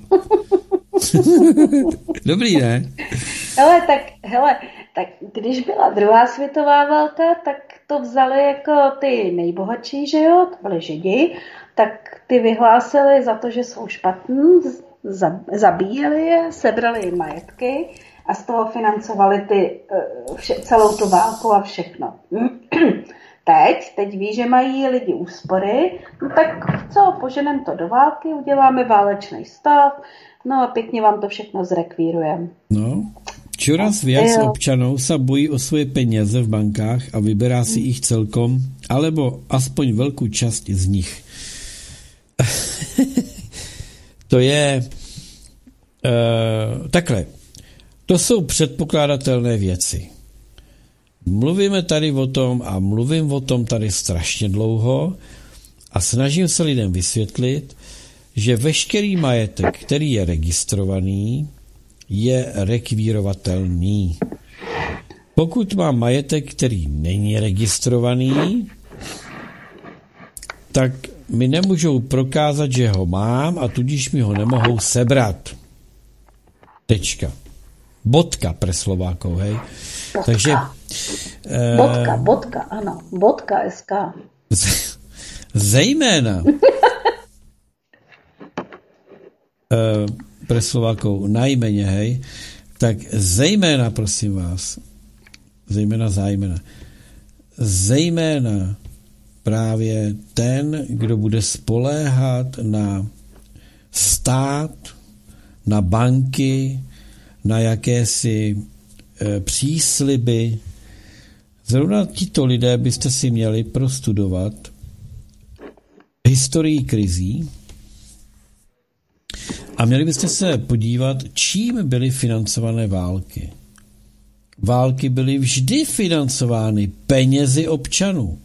Dobrý, ne? Hele, tak když byla druhá světová válka, tak to vzali jako ty nejbohatší, že jo, to byli Židi, tak ty vyhlásili za to, že jsou špatní, zabíjeli je, sebrali jim majetky a z toho financovali celou tu válku a všechno. Teď ví, že mají lidi úspory, no tak co, poženem to do války, uděláme válečný stav, no a pěkně vám to všechno zrekvírujeme. No, čoraz viac občanov sa bojí o svoje peniaze v bankách a vyberá si ich celkom, alebo aspoň veľkú časť z nich. To je takhle. To jsou předpokládatelné věci. Mluvíme tady o tom a mluvím o tom tady strašně dlouho a snažím se lidem vysvětlit, že veškerý majetek, který je registrovaný, je rekvírovatelný. Pokud mám majetek, který není registrovaný, tak mi nemůžou prokázat, že ho mám a tudíž mi ho nemohou sebrat. Tečka. Bodka pre Slovákov, hej. Bodka. Takže... Bodka, ano. Bodka SK. Zejména pre Slovákov najmene, hej, tak zejména, prosím vás, zejména právě ten, kdo bude spoléhat na stát, na banky, na jakési přísliby. Zrovna tito lidé byste si měli prostudovat historii krizí a měli byste se podívat, čím byly financované války. Války byly vždy financovány penězi občanů.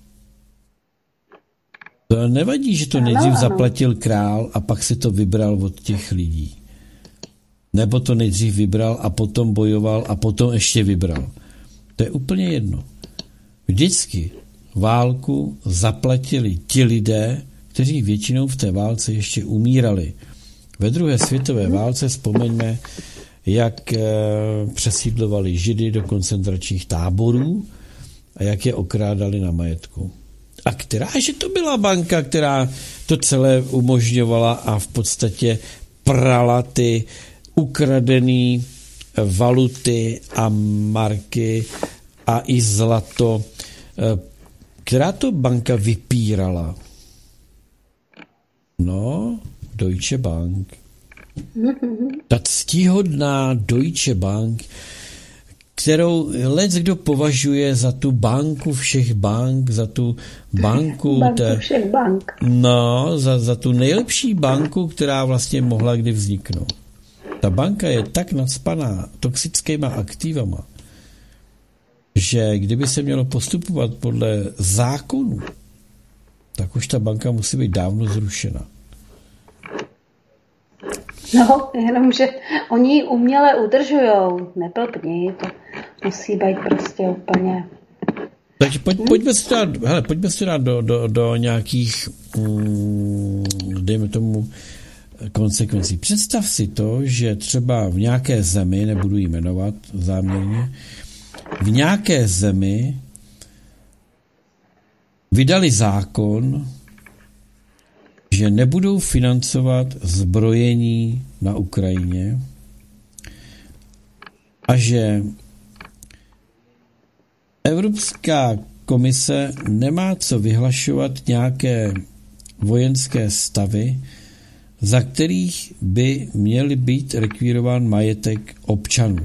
To nevadí, že to nejdřív zaplatil král a pak si to vybral od těch lidí. Nebo to nejdřív vybral a potom bojoval a potom ještě vybral. To je úplně jedno. Vždycky válku zaplatili ti lidé, kteří většinou v té válce ještě umírali. Ve druhé světové válce vzpomeňme, jak přesídlovali Židy do koncentračních táborů a jak je okrádali na majetku. A že to byla banka, která to celé umožňovala a v podstatě prala ty ukradený valuty a marky a i zlato. Která to banka vypírala? No, Deutsche Bank. Ta ctihodná Deutsche Bank, kterou kdo považuje za tu banku všech bank, za tu banku všech bank. No, za tu nejlepší banku, která vlastně mohla kdy vzniknout. Ta banka je tak nacpaná toxickýma aktivama, že kdyby se mělo postupovat podle zákonů, tak už ta banka musí být dávno zrušena. No, jenomže oni ji uměle udržujou, neblbni, to musí být prostě úplně... Takže pojďme se dát do nějakých, dejme tomu, konsekvencí. Představ si to, že třeba v nějaké zemi, nebudu ji jmenovat záměrně, v nějaké zemi vydali zákon, že nebudou financovat zbrojení na Ukrajině a že Evropská komise nemá co vyhlašovat nějaké vojenské stavy, za kterých by měly být rekvírován majetek občanů.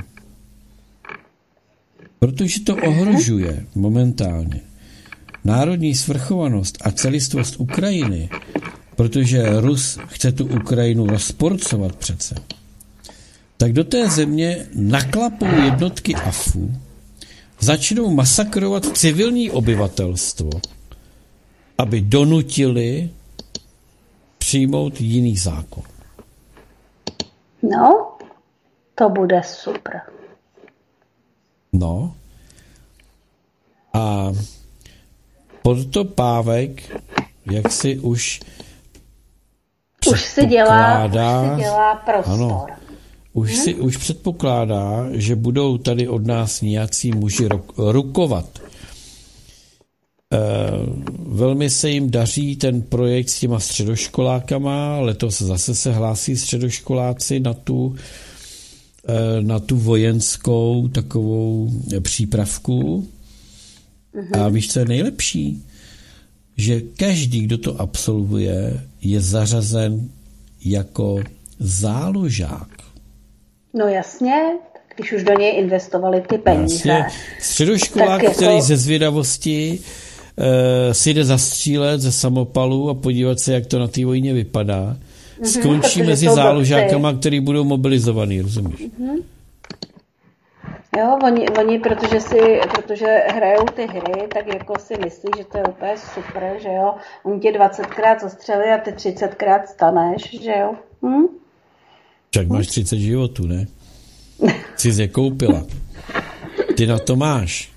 Protože to ohrožuje momentálně národní svrchovanost a celistvost Ukrajiny, protože Rus chce tu Ukrajinu rozporcovat přece, tak do té země naklapou jednotky AFU, začnou masakrovat civilní obyvatelstvo, aby donutili přijmout jiný zákon. No, to bude super. No. A proto Pávek, jak si už si dělá prostor. Ano, už předpokládá, že budou tady od nás nějací muži rukovat. Velmi se jim daří ten projekt s těma středoškolákama, letos zase se hlásí středoškoláci na tu vojenskou takovou přípravku. A víš, co je nejlepší? Že každý, kdo to absolvuje, je zařazen jako záložák. No jasně, když už do něj investovali ty peníze. Jasně. Středoškolák, jako... který ze zvědavosti si jde zastřílet ze samopalu a podívat se, jak to na té vojně vypadá, skončí mezi záložákama, který budou mobilizovaný, rozumíš? Jo, oni protože hrajou ty hry, tak jako si myslí, že to je úplně super, že jo. Oni tě 20krát zastřelí a ty 30krát staneš, že jo. Však máš 30 životů, ne? Jsi je koupila. Ty na to máš.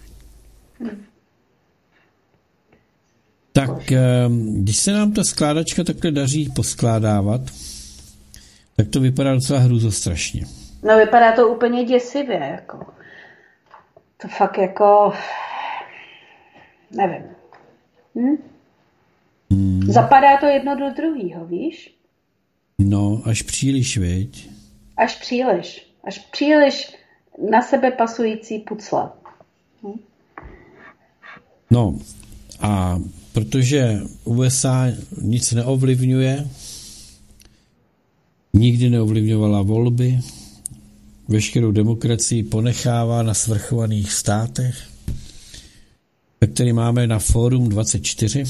Tak když se nám ta skládačka takhle daří poskládávat, tak to vypadá docela hrůzostrašně. No vypadá to úplně děsivě, jako. To fakt jako... Nevím. Zapadá to jedno do druhého, víš? No, až příliš, viď? Až příliš na sebe pasující pucle. No, a protože USA nic neovlivňuje, nikdy neovlivňovala volby, veškerou demokracii ponechává na svrchovaných státech, ve které máme na Fórum 24.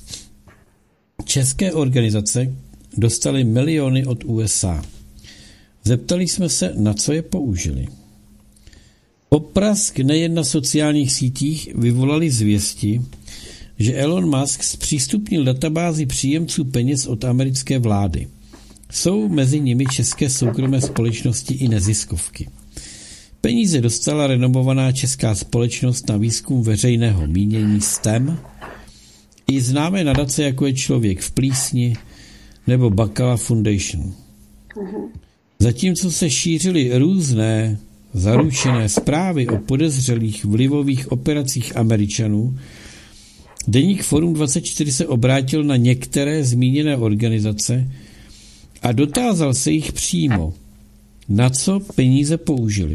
České organizace dostaly miliony od USA. Zeptali jsme se, na co je použili. Oprask nejen na sociálních sítích vyvolali zvěsti, že Elon Musk zpřístupnil databázi příjemců peněz od americké vlády. Jsou mezi nimi české soukromé společnosti i neziskovky. Peníze dostala renomovaná česká společnost na výzkum veřejného mínění STEM i známé nadace, jako je Člověk v plísni nebo Bakala Foundation. Zatímco se šířily různé zaručené zprávy o podezřelých vlivových operacích Američanů, deník Forum 24 se obrátil na některé zmíněné organizace a dotázal se jich přímo, na co peníze použili.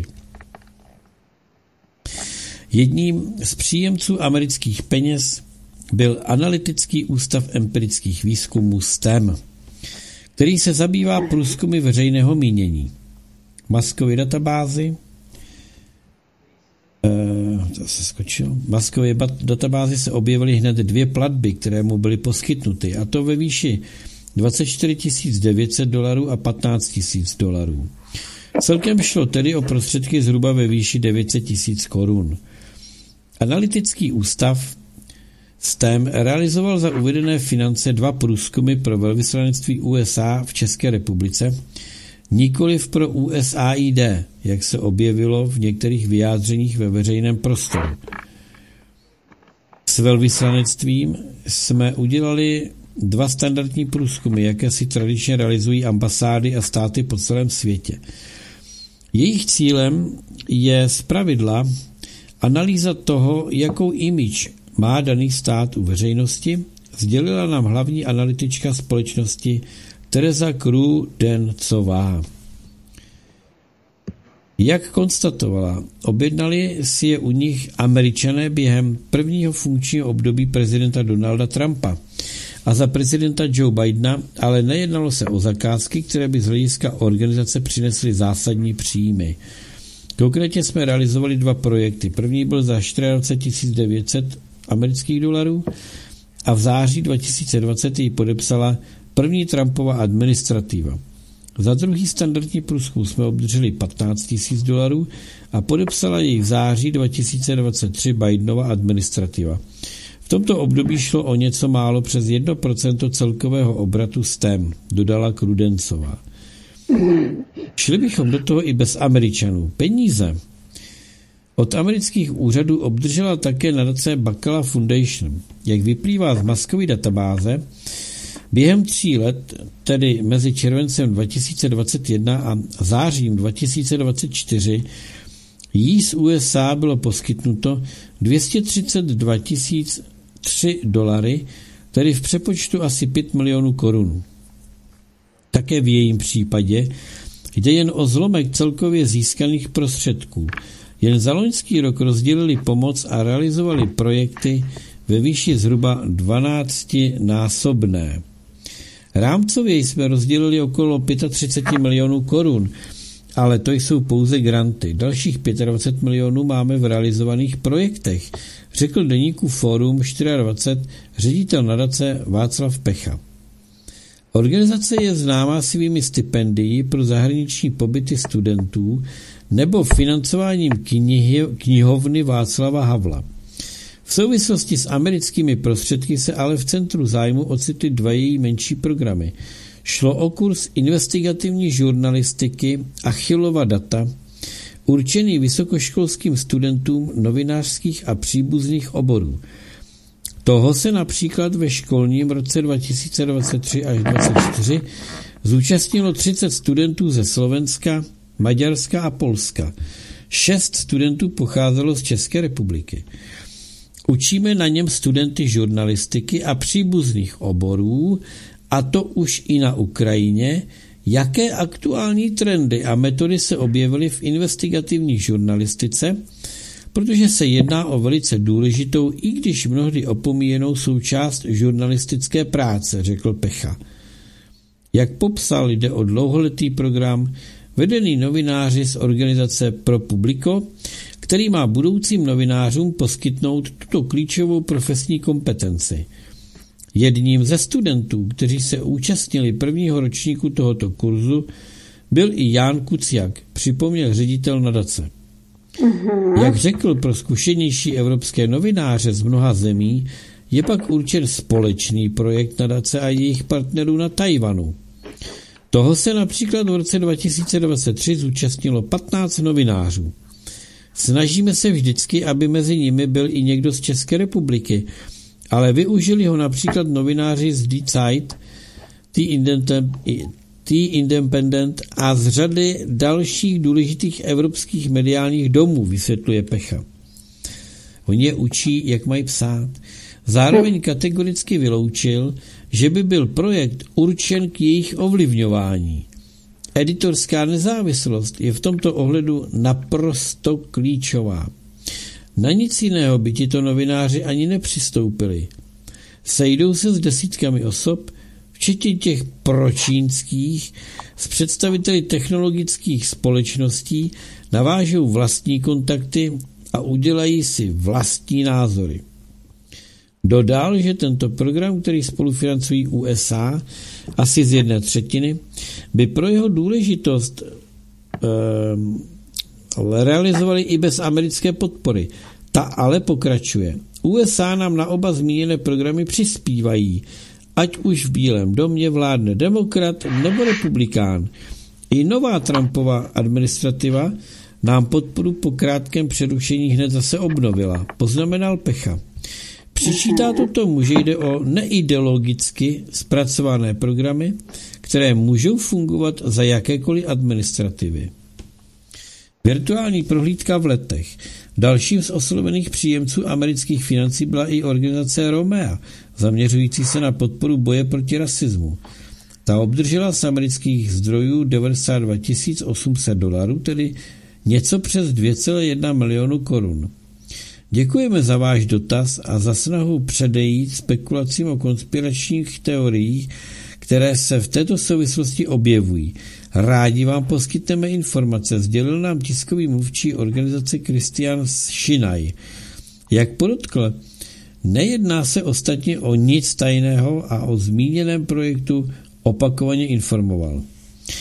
Jedním z příjemců amerických peněz byl Analytický ústav empirických výzkumů STEM, který se zabývá průzkumy veřejného mínění. Muskovy databázi Maskové databázi se objevily hned 2 platby, které mu byly poskytnuty, a to ve výši $24,900 a $15,000. Celkem šlo tedy o prostředky zhruba ve výši 900 000 korun. Analytický ústav STEM realizoval za uvedené finance 2 průzkumy pro velvyslanectví USA v České republice, nikoliv pro USAID, jak se objevilo v některých vyjádřeních ve veřejném prostoru. S velvyslanectvím jsme udělali 2 standardní průzkumy, jaké si tradičně realizují ambasády a státy po celém světě. Jejich cílem je zpravidla analýza toho, jakou image má daný stát u veřejnosti, sdělila nám hlavní analytička společnosti Tereza Krudencová. Jak konstatovala, objednali si je u nich Američané během prvního funkčního období prezidenta Donalda Trumpa a za prezidenta Joe Bidena, ale nejednalo se o zakázky, které by z hlediska organizace přinesly zásadní příjmy. Konkrétně jsme realizovali 2 projekty. První byl za $24,900 a v září 2020 ji podepsala první Trumpova administrativa. Za druhý standardní průzkum jsme obdrželi $15,000 a podepsala jej v září 2023 Bidenova administrativa. V tomto období šlo o něco málo přes 1% celkového obratu STEM, dodala Krudencová. Šli bychom do toho i bez Američanů. Peníze od amerických úřadů obdržela také nadace Bakala Foundation. Jak vyplývá z maskové databáze, během 3 let, tedy mezi červencem 2021 a zářím 2024, jí z USA bylo poskytnuto $232,003, tedy v přepočtu asi 5 milionů korun. Také v jejím případě jde jen o zlomek celkově získaných prostředků. Jen za loňský rok rozdělili pomoc a realizovali projekty ve výši zhruba 12násobné. Rámcově jsme rozdělili okolo 35 milionů korun, ale to jsou pouze granty. Dalších 25 milionů máme v realizovaných projektech, řekl deníku Fórum 24 ředitel nadace Václav Pecha. Organizace je známá svými stipendii pro zahraniční pobyty studentů nebo financováním knihovny Václava Havla. V souvislosti s americkými prostředky se ale v centru zájmu ocitly 2 její menší programy. Šlo o kurz investigativní žurnalistiky Achillova data, určený vysokoškolským studentům novinářských a příbuzných oborů. Toho se například ve školním roce 2023 až 2024 zúčastnilo 30 studentů ze Slovenska, Maďarska a Polska. 6 studentů pocházelo z České republiky. Učíme na něm studenty žurnalistiky a příbuzných oborů, a to už i na Ukrajině, jaké aktuální trendy a metody se objevily v investigativní žurnalistice, protože se jedná o velice důležitou, i když mnohdy opomíjenou součást žurnalistické práce, řekl Pecha. Jak popsal, jde o dlouholetý program vedený novináři z organizace Pro Publico, který má budoucím novinářům poskytnout tuto klíčovou profesní kompetenci. Jedním ze studentů, kteří se účastnili prvního ročníku tohoto kurzu, byl i Ján Kuciak, připomněl ředitel nadace. Jak řekl, pro zkušenější evropské novináře z mnoha zemí je pak určen společný projekt nadace a jejich partnerů na Tajvanu. Toho se například v roce 2023 zúčastnilo 15 novinářů. Snažíme se vždycky, aby mezi nimi byl i někdo z České republiky, ale využili ho například novináři z Die Zeit, The Independent a z řady dalších důležitých evropských mediálních domů, vysvětluje Pecha. Oni je učí, jak mají psát. Zároveň kategoricky vyloučil, že by byl projekt určen k jejich ovlivňování. Editorská nezávislost je v tomto ohledu naprosto klíčová. Na nic jiného by tito novináři ani nepřistoupili. Sejdou se s desítkami osob, včetně těch pročínských, s představiteli technologických společností, navážou vlastní kontakty a udělají si vlastní názory. Dodal, že tento program, který spolufinancují USA, asi z 1/3, by pro jeho důležitost realizovali i bez americké podpory. Ta ale pokračuje. USA nám na oba zmíněné programy přispívají, ať už v Bílém domě vládne demokrat nebo republikán. I nová Trumpova administrativa nám podporu po krátkém přerušení hned zase obnovila, poznamenal Pecha. Přičítá to tomu, že jde o neideologicky zpracované programy, které můžou fungovat za jakékoliv administrativy. Virtuální prohlídka v Letech. Dalším z oslovených příjemců amerických financí byla i organizace Romea, zaměřující se na podporu boje proti rasismu. Ta obdržela z amerických zdrojů $92,800, tedy něco přes 2,1 milionu korun. Děkujeme za váš dotaz a za snahu předejít spekulacím o konspiračních teoriích, které se v této souvislosti objevují. Rádi vám poskytneme informace, sdělil nám tiskový mluvčí organizace Christian Schinaj. Jak podotkl, nejedná se ostatně o nic tajného a o zmíněném projektu opakovaně informoval.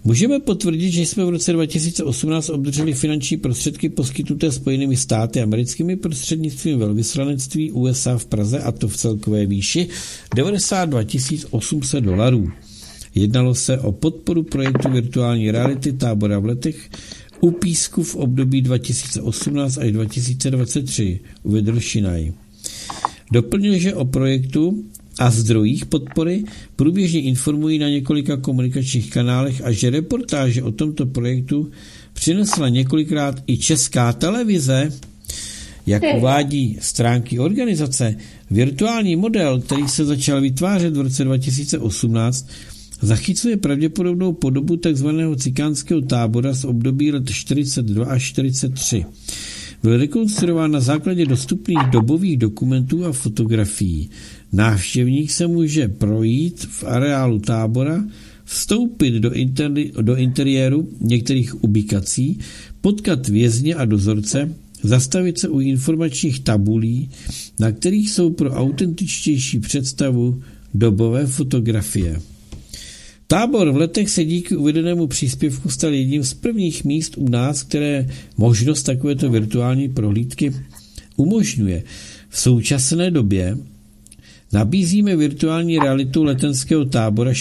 Můžeme potvrdit, že jsme v roce 2018 obdrželi finanční prostředky poskytnuté Spojenými státy americkými prostřednictvím velvyslanectví USA v Praze, a to v celkové výši $92 800. Jednalo se o podporu projektu virtuální reality Tábora v Letech u Písku v období 2018 až 2023, uvedl Šinaj. Doplnil, že o projektu a zdrojích podpory průběžně informují na několika komunikačních kanálech a že reportáže o tomto projektu přinesla několikrát i Česká televize. Jak uvádí stránky organizace, virtuální model, který se začal vytvářet v roce 2018, zachycuje pravděpodobnou podobu takzvaného cikánského tábora z období let 42 až 43. Byl rekonstruován na základě dostupných dobových dokumentů a fotografií. Návštěvník se může projít v areálu tábora, vstoupit do interiéru některých ubikací, potkat vězně a dozorce, zastavit se u informačních tabulí, na kterých jsou pro autentičtější představu dobové fotografie. Tábor v Letech se díky uvedenému příspěvku stal jedním z prvních míst u nás, které možnost takovéto virtuální prohlídky umožňuje. V současné době nabízíme virtuální realitu leteckého tábora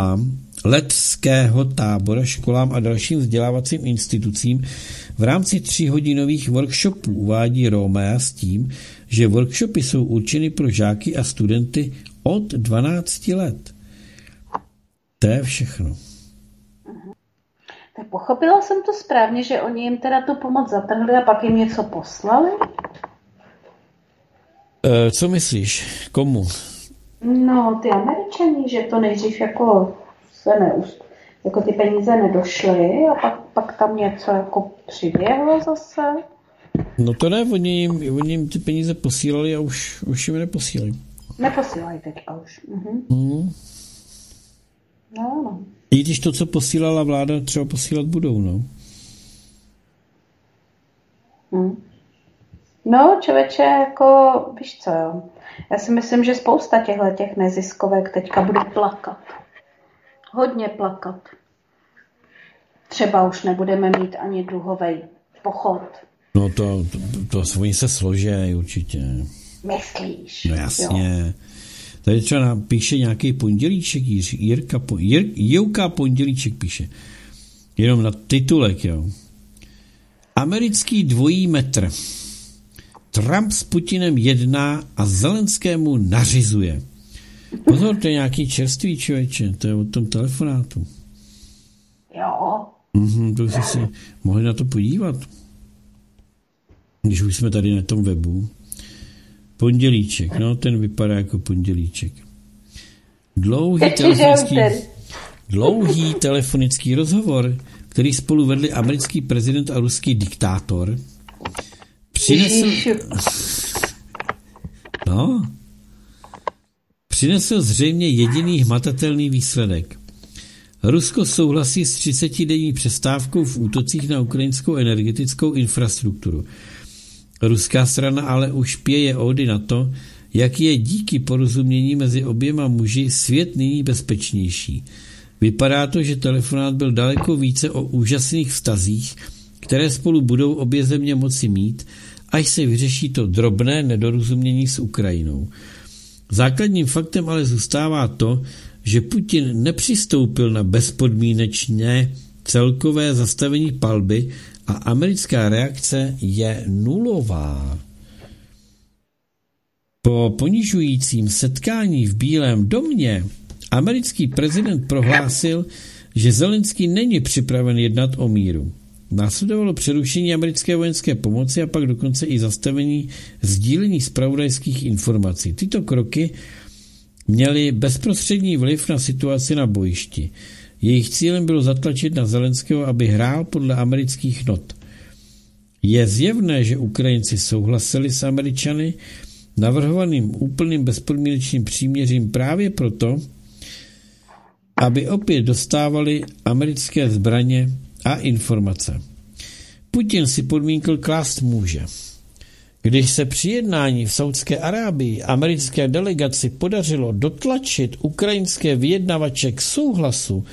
školám a dalším vzdělávacím institucím v rámci 3hodinových workshopů, uvádí Romea s tím, že workshopy jsou určeny pro žáky a studenty od 12 let. To je všechno. Tak pochopila jsem to správně, že oni jim teda tu pomoc zatrhli a pak jim něco poslali? Co myslíš? Komu? No, ty Američani, že to nejdřív jako jako ty peníze nedošly a pak tam něco jako přiběhlo zase? No to ne, oni jim ty peníze posílali a už jim neposílají. Neposílají teďka už. Mhm. No. I když to, co posílala vláda, třeba posílat budou, no. No, člověče, jako, víš co, jo. Já si myslím, že spousta těch neziskovek teďka bude plakat. Hodně plakat. Třeba už nebudeme mít ani dluhovej pochod. No to oni se složí určitě. Myslíš? No jasně. Jo. Tady třeba píše nějaký Pondělíček, Jirka Pondělíček píše. Jenom na titulek, jo. Americký dvojí metr. Trump s Putinem jedná a Zelenskému nařizuje. Pozor, to je nějaký čerstvý, člověče, to je o tom telefonátu. Jo. To už si mohli na to podívat. Když už jsme tady na tom webu. Pondělíček, no ten vypadá jako Pondělíček. Dlouhý telefonický rozhovor, který spolu vedli americký prezident a ruský diktátor, přinesl zřejmě jediný hmatatelný výsledek. Rusko souhlasí s 30denní přestávkou v útocích na ukrajinskou energetickou infrastrukturu. Ruská strana ale už pěje ódy na to, jak je díky porozumění mezi oběma muži svět nyní bezpečnější. Vypadá to, že telefonát byl daleko více o úžasných vztazích, které spolu budou obě země moci mít, až se vyřeší to drobné nedorozumění s Ukrajinou. Základním faktem ale zůstává to, že Putin nepřistoupil na bezpodmínečné celkové zastavení palby a americká reakce je nulová. Po ponižujícím setkání v Bílém domě americký prezident prohlásil, že Zelenský není připraven jednat o míru. Následovalo přerušení americké vojenské pomoci a pak dokonce i zastavení sdílení zpravodajských informací. Tyto kroky měly bezprostřední vliv na situaci na bojišti. Jejich cílem bylo zatlačit na Zelenského, aby hrál podle amerických not. Je zjevné, že Ukrajinci souhlasili s Američany navrhovaným úplným bezpodmínečným příměřím právě proto, aby opět dostávali americké zbraně a informace. Putin si podmínku klást může. Když se při jednání v Saúdské Arábii americké delegaci podařilo dotlačit ukrajinské vyjednavače k souhlasu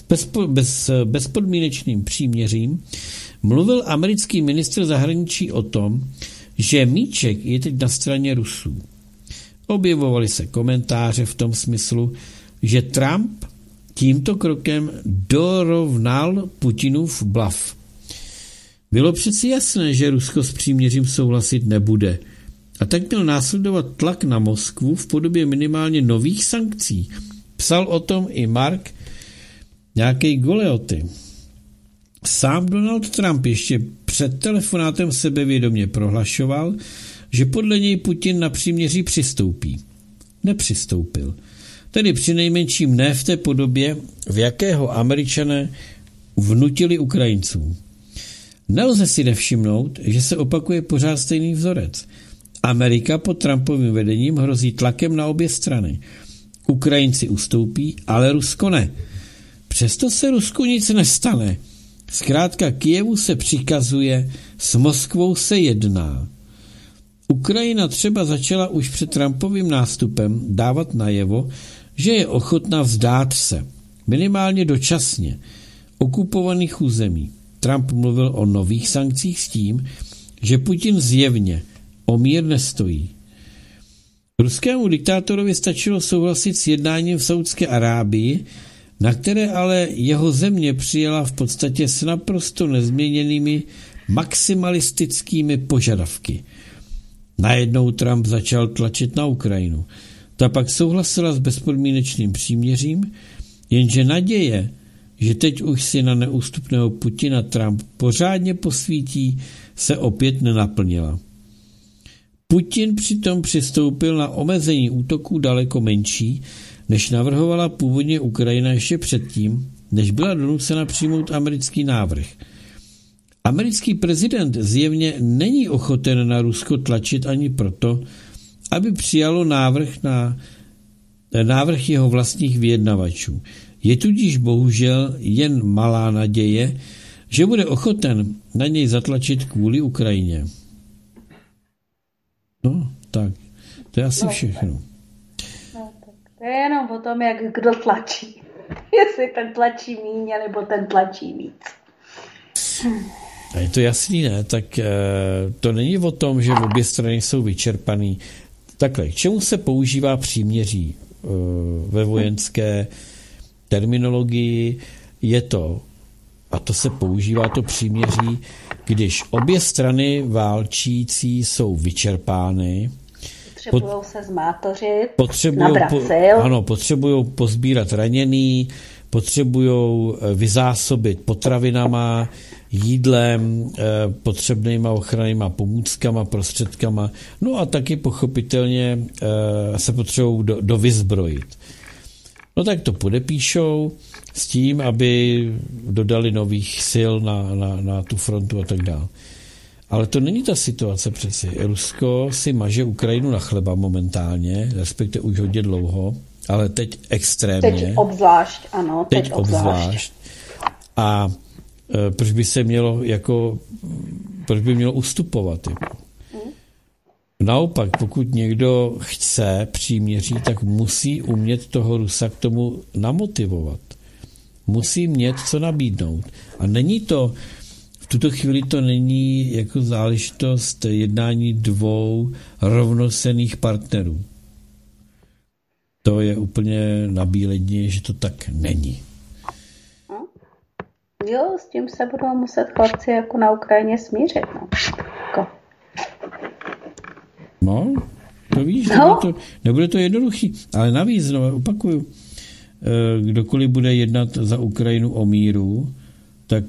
s bezpodmínečným příměřím, mluvil americký ministr zahraničí o tom, že míček je teď na straně Rusů. Objevovaly se komentáře v tom smyslu, že Trump tímto krokem dorovnal Putinův bluf. Bylo přeci jasné, že Rusko s příměřím souhlasit nebude. A tak měl následovat tlak na Moskvu v podobě minimálně nových sankcí. Psal o tom i Mark nějakej Goleoty. Sám Donald Trump ještě před telefonátem sebevědomě prohlašoval, že podle něj Putin na příměří přistoupí. Nepřistoupil. Tedy přinejmenším ne v té podobě, v jakého Američané vnutili Ukrajincům. Nelze si nevšimnout, že se opakuje pořád stejný vzorec. Amerika pod Trumpovým vedením hrozí tlakem na obě strany. Ukrajinci ustoupí, ale Rusko ne. Přesto se Rusku nic nestane. Zkrátka Kyjevu se přikazuje, s Moskvou se jedná. Ukrajina třeba začala už před Trumpovým nástupem dávat najevo, že je ochotná vzdát se, minimálně dočasně, okupovaných území. Trump mluvil o nových sankcích s tím, že Putin zjevně o mír nestojí. Ruskému diktátorovi stačilo souhlasit s jednáním v Saúdské Arábii, na které ale jeho země přijela v podstatě s naprosto nezměněnými maximalistickými požadavky. Najednou Trump začal tlačit na Ukrajinu. Ta pak souhlasila s bezpodmínečným příměřím, jenže naděje, že teď už si na neústupného Putina Trump pořádně posvítí, se opět nenaplnila. Putin přitom přistoupil na omezení útoků daleko menší, než navrhovala původně Ukrajina ještě předtím, než byla donucena přijmout americký návrh. Americký prezident zjevně není ochoten na Rusko tlačit ani proto, aby přijalo návrh jeho vlastních vyjednavačů. Je tudíž bohužel jen malá naděje, že bude ochoten na něj zatlačit kvůli Ukrajině. No, tak. To je asi všechno. No, tak to je jenom o tom, jak kdo tlačí. Jestli ten tlačí míň, nebo ten tlačí víc. A je to jasný, ne? Tak to není o tom, že obě strany jsou vyčerpaný. Takhle, k čemu se používá příměří ve vojenské terminologii? Je to, a to se používá to příměří, když obě strany válčící jsou vyčerpány, potřebují se zmátořit, nabrat sil. Ano, potřebují pozbírat raněný, potřebují vyzásobit potravinama, jídlem, potřebnýma ochrannýma pomůckama, prostředkama, no a taky pochopitelně se potřebují dovyzbrojit. No tak to podepíšou s tím, aby dodali nových sil na tu frontu a tak dále. Ale to není ta situace přeci. Rusko si maže Ukrajinu na chleba momentálně, respektive už hodně dlouho, ale teď extrémně. Teď obzvlášť, ano. Teď obzvlášť. A proč by se mělo proč by mělo ustupovat? Naopak, pokud někdo chce příměří, tak musí umět toho Rusa k tomu namotivovat. Musí mít co nabídnout. A není to, v tuto chvíli to není jako záležitost jednání dvou rovnocenných partnerů. To je úplně nabíledně, že to tak není. Jo, s tím se budou muset chlapci jako na Ukrajině smířit. No, to víš, nebude to jednoduchý. Ale navíc, znovu opakuju, kdokoliv bude jednat za Ukrajinu o míru, tak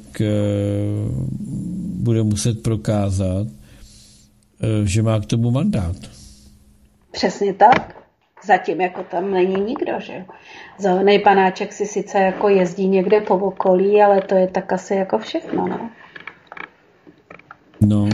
bude muset prokázat, že má k tomu mandát. Přesně tak. Zatím jako tam není nikdo, že jo. Zelený panáček si sice jako jezdí někde po okolí, ale to je tak asi jako všechno, no. No.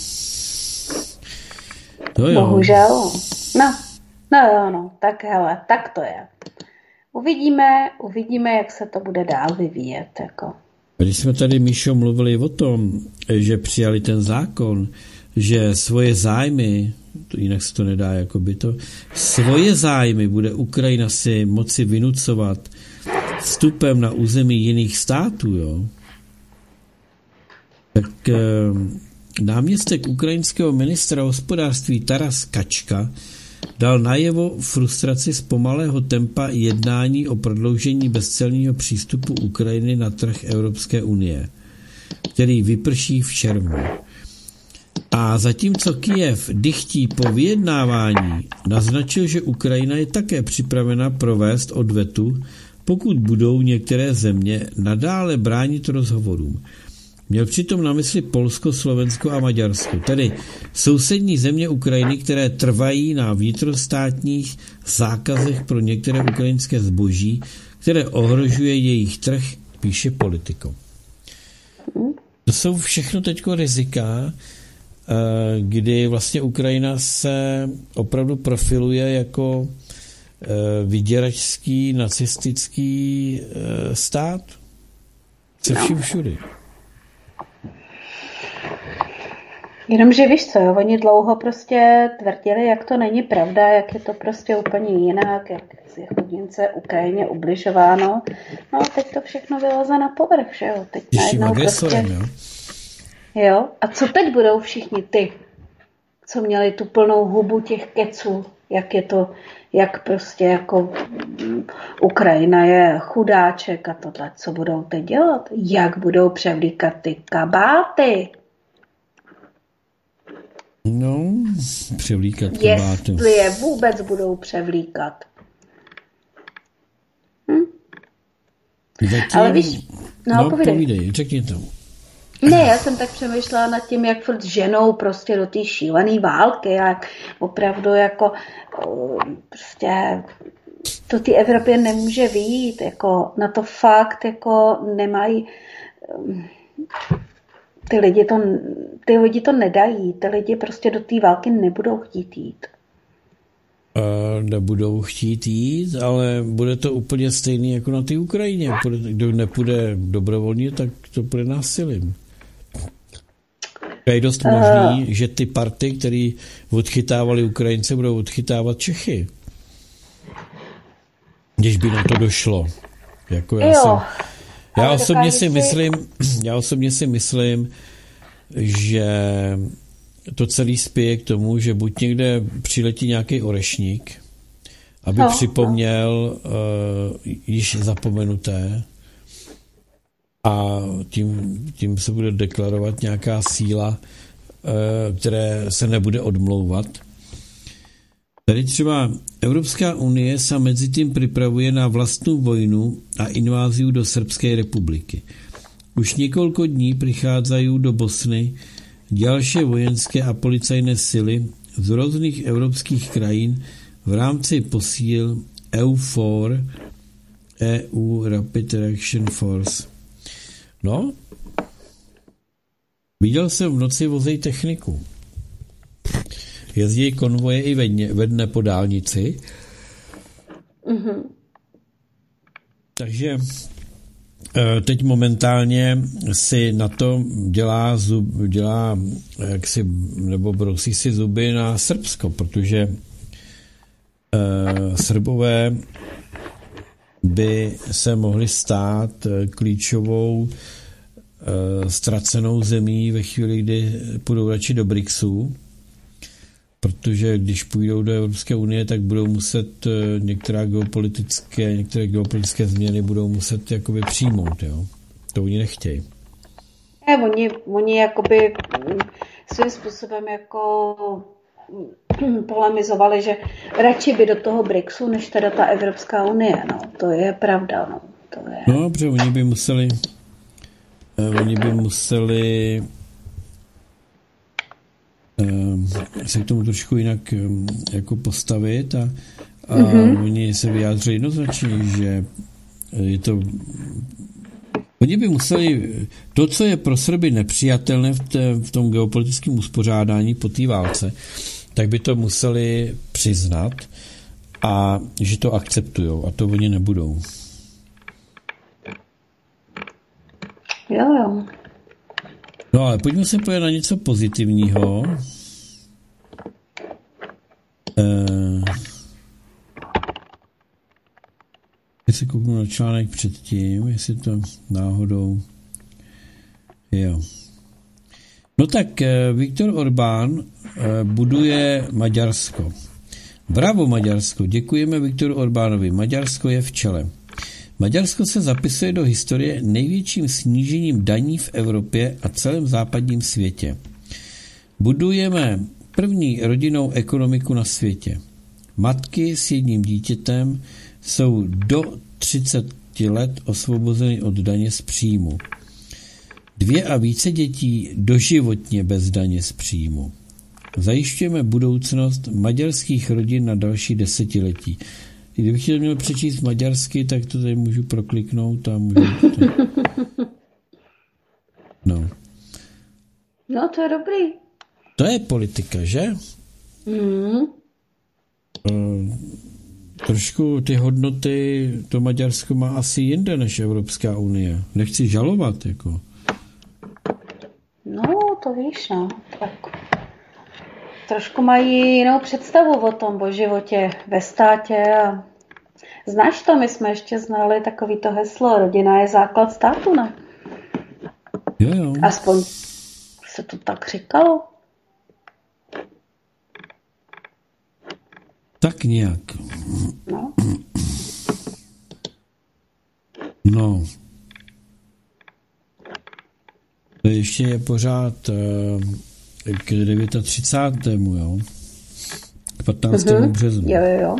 To jo. Bohužel. No, tak hele, tak to je. Uvidíme, jak se to bude dál vyvíjet, jako. Když jsme tady, Míšo, mluvili o tom, že přijali ten zákon, že svoje zájmy, jinak se to nedá, jakoby to, svoje zájmy bude Ukrajina si moci vynucovat vstupem na území jiných států, jo, tak náměstek ukrajinského ministra hospodářství Taras Kačka dal najevo frustraci z pomalého tempa jednání o prodloužení bezcelního přístupu Ukrajiny na trh Evropské unie, který vyprší v červnu. A zatímco Kyjev dychtí po vyjednávání, naznačil, že Ukrajina je také připravena provést odvetu, pokud budou některé země nadále bránit rozhovorům. Měl přitom na mysli Polsko, Slovensko a Maďarsko, tedy sousední země Ukrajiny, které trvají na vnitrostátních zákazech pro některé ukrajinské zboží, které ohrožuje jejich trh, píše Politico. To jsou všechno teďko rizika, kdy vlastně Ukrajina se opravdu profiluje jako vyděračský, nacistický stát. Se vším všudy. Jenomže víš co, jo, oni dlouho prostě tvrdili, jak to není pravda, jak je to prostě úplně jinak, jak je chudince Ukrajině ubližováno. No a teď to všechno vyleze na povrch, že jo. Teď najednou prostě... Jo, a co teď budou všichni ty, co měli tu plnou hubu těch keců, jak je to, jak prostě jako Ukrajina je chudáček a tohle, co budou teď dělat? Jak budou převlíkat ty kabáty? No, převlíkat kabáty. Jestli je vůbec budou převlíkat. Zatím... Ale víš, no povídej, řekni to. Ne, já jsem tak přemýšlela nad tím, jak furt ženou prostě do té šílené války, jak opravdu jako prostě to ty Evropě nemůže vyjít, jako na to fakt jako nemají, ty lidi to nedají, ty lidi prostě do té války nebudou chtít jít. Nebudou chtít jít, ale bude to úplně stejný jako na té Ukrajině. Kdo nepůjde dobrovolně, tak to bude násilím. Je dost možný, že ty party, které odchytávali Ukrajince, budou odchytávat Čechy. Když by na to došlo. Jako já osobně si myslím, že to celý spěje k tomu, že buď někde přiletí nějaký orešník, aby připomněl již zapomenuté, a tím se bude deklarovat nějaká síla, které se nebude odmlouvat. Tady třeba Evropská unie se mezi tím připravuje na vlastní vojnu a inváziu do Srbské republiky. Už několik dní přicházají do Bosny další vojenské a policajné sily z různých evropských krajin v rámci posíl EUFOR, EU Rapid Reaction Force. No, viděl jsem v noci vozej techniku. Jezdí konvoje i ve dne po dálnici. Mm-hmm. Takže teď momentálně si na to dělá jaksi, nebo brousí si zuby na Srbsko, protože Srbové by se mohli stát klíčovou ztracenou zemí ve chvíli, kdy půjdou radši do BRICSu, protože když půjdou do Evropské unie, tak budou muset některé geopolitické změny budou muset jakoby přijmout, jo. To oni nechtějí. Oni jakoby svým způsobem jako polemizovali, že radši by do toho BRICSu, než teda ta Evropská unie, no. To je pravda, no. To je... No, protože oni by museli se k tomu trošku jinak jako postavit a oni se vyjádřili jednoznačně, že je to... Oni by museli... To, co je pro Srby nepřijatelné v tom geopolitickém uspořádání po té válce, tak by to museli přiznat a že to akceptujou a to oni nebudou. Jo. No ale pojďme se podívat na něco pozitivního. Já se kouknu na článek předtím, jestli to náhodou... Jo. No tak Viktor Orbán buduje Maďarsko. Bravo Maďarsko, děkujeme Viktoru Orbánovi. Maďarsko je v čele. Maďarsko se zapisuje do historie největším snížením daní v Evropě a celém západním světě. Budujeme první rodinnou ekonomiku na světě. Matky s jedním dítětem jsou do 30 let osvobozeny od daně z příjmu. 2 a více dětí doživotně bez daně z příjmu. Zajišťujeme budoucnost maďarských rodin na další desetiletí. Kdybych to měl přečíst maďarsky, tak to tady můžu prokliknout a můžu... No. No, to je dobrý. To je politika, že? Trošku ty hodnoty to Maďarsko má asi jinde než Evropská unie. Nechci žalovat, jako. No, to víš, no. Tak. Trošku mají jinou představu o tom, o životě ve státě. A znáš to? My jsme ještě znali takový to heslo, rodina je základ státu, ne? Jo. Aspoň se to tak říkalo. Tak nějak. No. No. To ještě je pořád k 39. jo? K 15. březnu. Jo.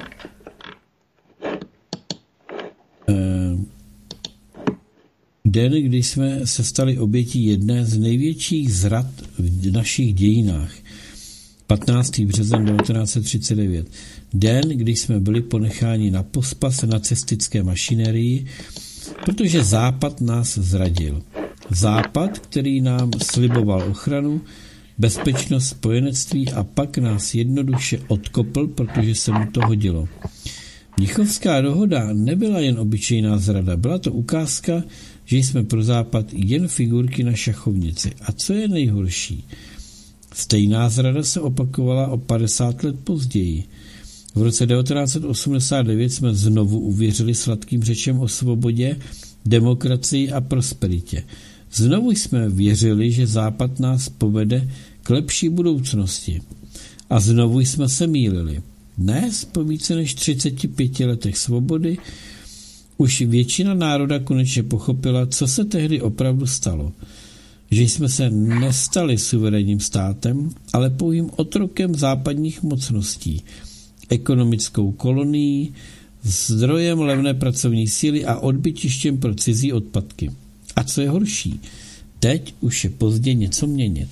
Den, kdy jsme se stali obětí jedné z největších zrad v našich dějinách. 15. březen 1939. Den, kdy jsme byli ponecháni na pospas nacistické mašinerii, protože Západ nás zradil. Západ, který nám sliboval ochranu, bezpečnost, spojenectví a pak nás jednoduše odkopl, protože se mu to hodilo. Mnichovská dohoda nebyla jen obyčejná zrada, byla to ukázka, že jsme pro Západ jen figurky na šachovnici. A co je nejhorší? Stejná zrada se opakovala o 50 let později. V roce 1989 jsme znovu uvěřili sladkým řečem o svobodě, demokracii a prosperitě. Znovu jsme věřili, že Západ nás povede k lepší budoucnosti. A znovu jsme se mýlili. Dnes, po více než 35 letech svobody, už většina národa konečně pochopila, co se tehdy opravdu stalo. Že jsme se nestali suverénním státem, ale pouhým otrokem západních mocností, ekonomickou kolonií, zdrojem levné pracovní síly a odbytištěm pro cizí odpadky. A co je horší, teď už je pozdě něco měnit.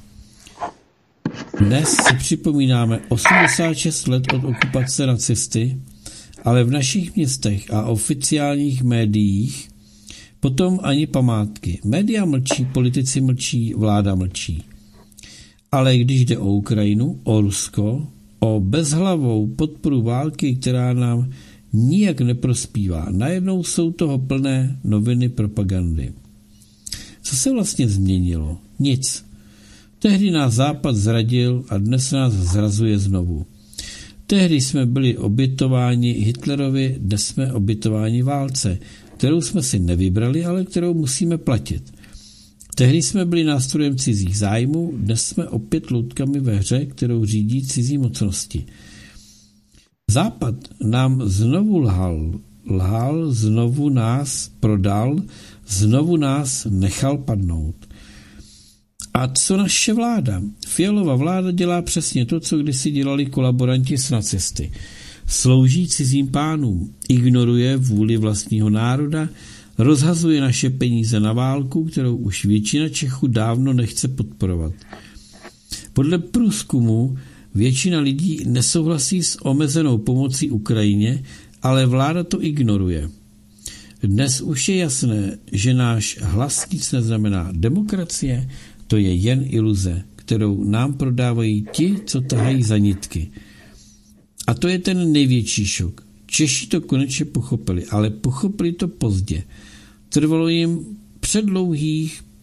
Dnes si připomínáme 86 let od okupace nacisty, ale v našich městech a oficiálních médiích potom ani památky. Média mlčí, politici mlčí, vláda mlčí. Ale když jde o Ukrajinu, o Rusko, o bezhlavou podporu války, která nám nijak neprospívá, najednou jsou toho plné noviny propagandy. Co se vlastně změnilo? Nic. Tehdy nás Západ zradil a dnes nás zrazuje znovu. Tehdy jsme byli obětováni Hitlerovi, dnes jsme obětováni válce, kterou jsme si nevybrali, ale kterou musíme platit. Tehdy jsme byli nástrojem cizích zájmů, dnes jsme opět loutkami ve hře, kterou řídí cizí mocnosti. Západ nám znovu lhal, znovu nás prodal, znovu nás nechal padnout. A co naše vláda? Fialova vláda dělá přesně to, co kdysi dělali kolaboranti s nacisty. Slouží cizím pánům, ignoruje vůli vlastního národa, rozhazuje naše peníze na válku, kterou už většina Čechů dávno nechce podporovat. Podle průzkumu většina lidí nesouhlasí s omezenou pomocí Ukrajině, ale vláda to ignoruje. Dnes už je jasné, že náš hlas nic neznamená. Demokracie, to je jen iluze, kterou nám prodávají ti, co tahají za nitky. A to je ten největší šok. Češi to konečně pochopili, ale pochopili to pozdě. Trvalo jim předlouhých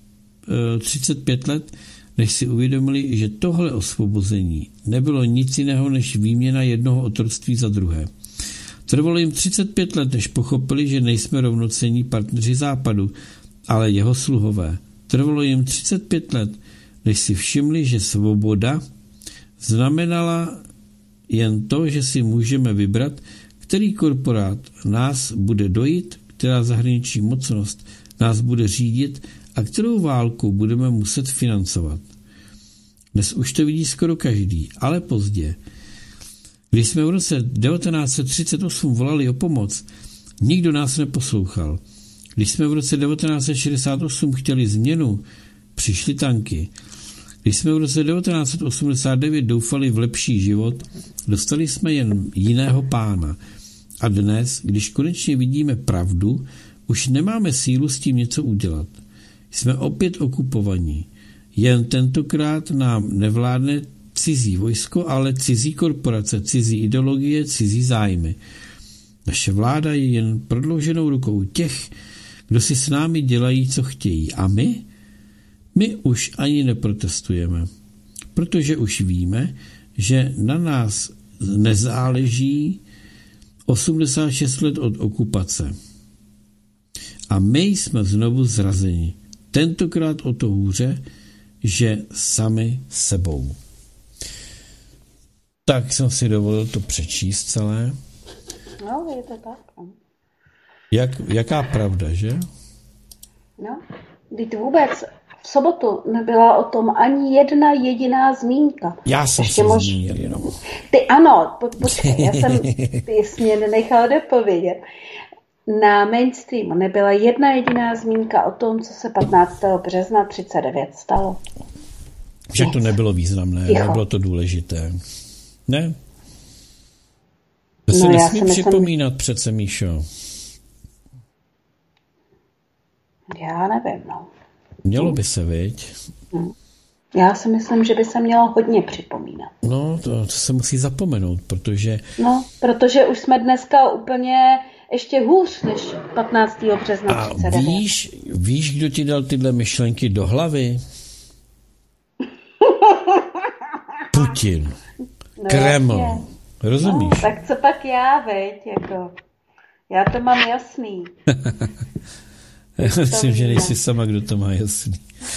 35 let, než si uvědomili, že tohle osvobození nebylo nic jiného než výměna jednoho otroctví za druhé. Trvalo jim 35 let, než pochopili, že nejsme rovnocenní partneři Západu, ale jeho sluhové. Trvalo jim 35 let, než si všimli, že svoboda znamenala jen to, že si můžeme vybrat, který korporát nás bude dojít, která zahraniční mocnost nás bude řídit a kterou válku budeme muset financovat. Dnes už to vidí skoro každý, ale pozdě. Když jsme v roce 1938 volali o pomoc, nikdo nás neposlouchal. Když jsme v roce 1968 chtěli změnu, přišly tanky. Když jsme v roce 1989 doufali v lepší život, dostali jsme jen jiného pána. A dnes, když konečně vidíme pravdu, už nemáme sílu s tím něco udělat. Jsme opět okupovaní. Jen tentokrát nám nevládne cizí vojsko, ale cizí korporace, cizí ideologie, cizí zájmy. Naše vláda je jen prodlouženou rukou těch, kdo si s námi dělají, co chtějí. A my? My už ani neprotestujeme, protože už víme, že na nás nezáleží 86 let od okupace. A my jsme znovu zrazeni. Tentokrát o to hůře, že sami sebou. Tak jsem si dovolil to přečíst celé. No, je to tak. Jaká pravda, že? No, teď vůbec v sobotu nebyla o tom ani jedna jediná zmínka. Já jsem se zmínil jenom. Ty ano, počkej, ty jsi mě nenechal dopovědět. Na mainstreamu nebyla jedna jediná zmínka o tom, co se 15. března 1939 stalo. Že to nebylo významné, nebylo to důležité. Ne? To se nesmí připomínat přece, Míšo. Já nevím, no. Mělo by se, viď? Já si myslím, že by se mělo hodně připomínat. No, to se musí zapomenout, protože... No, protože už jsme dneska úplně ještě hůř než 15. března 1939. A víš, kdo ti dal tyhle myšlenky do hlavy? Putin. No, Kreml. Jasně. Rozumíš? No, tak co pak já, veď, jako... Já to mám jasný. Já myslím, že nejsi sama, kdo to má jasný.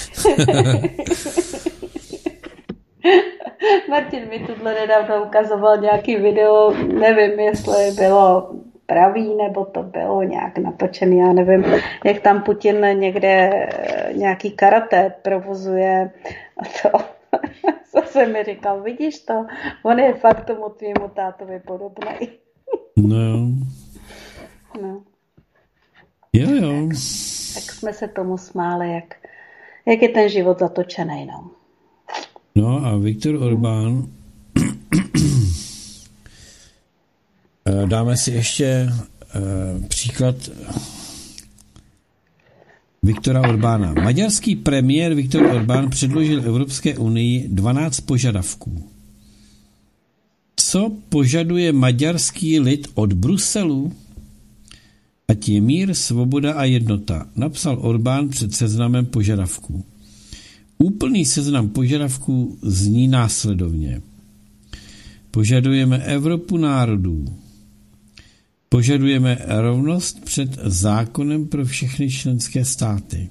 Martin mi tuhle nedávno ukazoval nějaký video, nevím, jestli bylo pravý, nebo to bylo nějak natočený, já nevím, jak tam Putin někde nějaký karate provozuje a to. Zase mi říkal, vidíš to, on je fakt tomu tvýmu tátovi podobný. No. No. Jo. Tak jsme se tomu smáli, jak je ten život zatočený, no. No a Viktor Orbán, dáme si ještě příklad Viktora Orbána. Maďarský premiér Viktor Orbán předložil Evropské unii 12 požadavků. Co požaduje maďarský lid od Bruselu? Ať je mír, svoboda a jednota, napsal Orbán před seznamem požadavků. Úplný seznam požadavků zní následovně. Požadujeme Evropu národů. Požadujeme rovnost před zákonem pro všechny členské státy.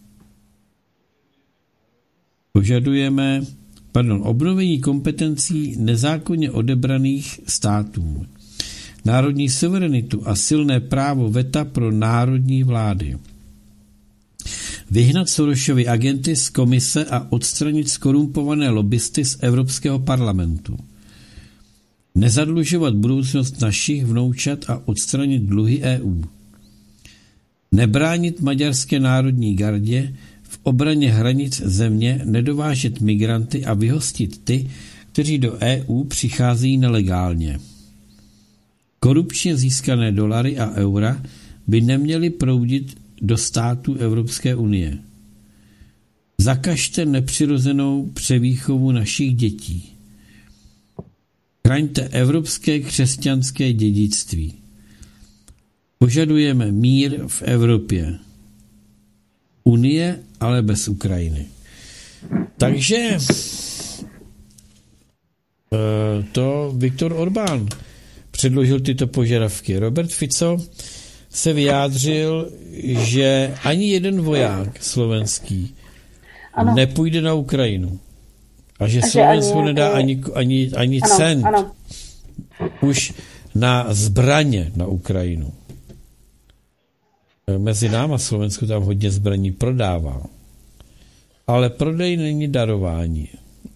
Požadujeme obnovení kompetencí nezákonně odebraných států. Národní suverenitu a silné právo veta pro národní vlády. Vyhnat Sorosovy agenty z komise a odstranit skorumpované lobbysty z Evropského parlamentu. Nezadlužovat budoucnost našich vnoučat a odstranit dluhy EU. Nebránit maďarské národní gardě v obraně hranic země, nedovážet migranty a vyhostit ty, kteří do EU přicházejí nelegálně. Korupčně získané dolary a eura by neměly proudit do států Evropské unie. Zakažte nepřirozenou převýchovu našich dětí. Chraňte evropské křesťanské dědictví. Požadujeme mír v Evropě. Unie ale bez Ukrajiny. Takže to Viktor Orbán předložil tyto požadavky. Robert Fico se vyjádřil, že ani jeden voják slovenský nepůjde na Ukrajinu. A že Slovensko nedá ani cent už na zbraně na Ukrajinu. Mezi náma Slovensko tam hodně zbraní prodává. Ale prodej není darování.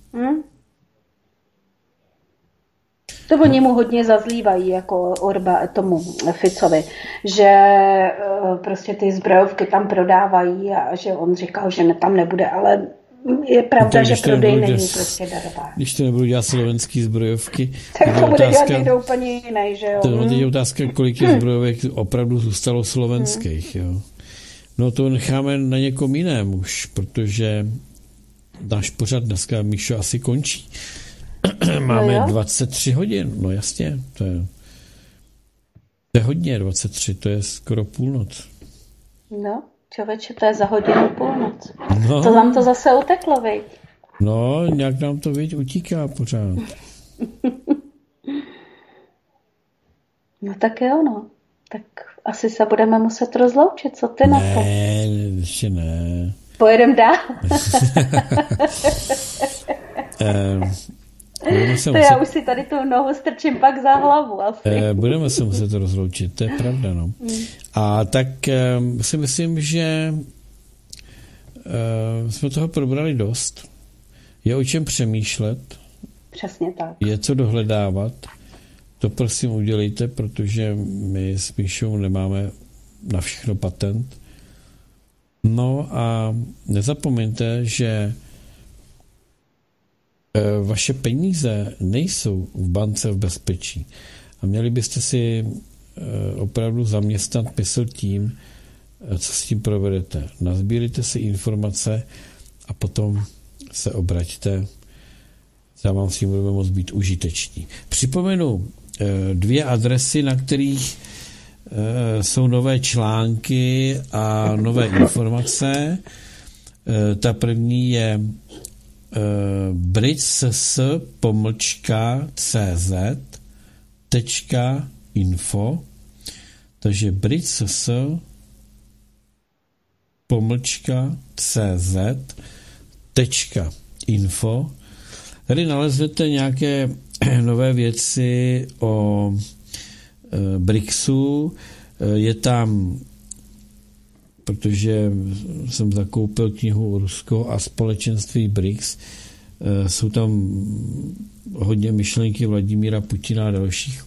To oni mu hodně zazlívají, jako tomu Ficovi, že prostě ty zbrojovky tam prodávají a že on říkal, že tam nebude, ale je pravda, že prodej není prostě darování. Když to nebudou dělat slovenský zbrojovky, tak to bude dělat někdo úplně jiný, že jo? To je otázka, kolik je zbrojovek opravdu zůstalo slovenských, jo. No to necháme na někom jiném už, protože náš pořad dneska, Míšo, asi končí. Máme 23 hodin, no jasně, to je hodně 23, to je skoro půlnoc. No, člověče, to je za hodinu půlnoc. No. To nám to zase uteklo, viď? No, nějak nám to, viď, utíká pořád. No tak jo, no. Tak asi se budeme muset rozloučit, co ty na to? Ne, ještě ne. Pojedem dál. Já už si tady tu nohu strčím pak za hlavu asi. Budeme se muset rozloučit, to je pravda, no. A tak si myslím, že jsme toho probrali dost. Je o čem přemýšlet. Přesně tak. Je co dohledávat. To prosím udělejte, protože my s Míšou nemáme na všechno patent. No a nezapomeňte, že vaše peníze nejsou v bance v bezpečí. A měli byste si opravdu zaměstnat mysl tím, co s tím provedete. Nazbírejte si informace a potom se obraťte. Za vám s tím budeme moct být užiteční. Připomenu 2 adresy, na kterých jsou nové články a nové informace. Ta první je britss.cz.info, takže britss.cz.info. Tady naleznete nějaké nové věci o BRICSu. Je tam, protože jsem zakoupil knihu Rusko a společenství BRICS, jsou tam hodně myšlenky Vladimíra Putina a dalších.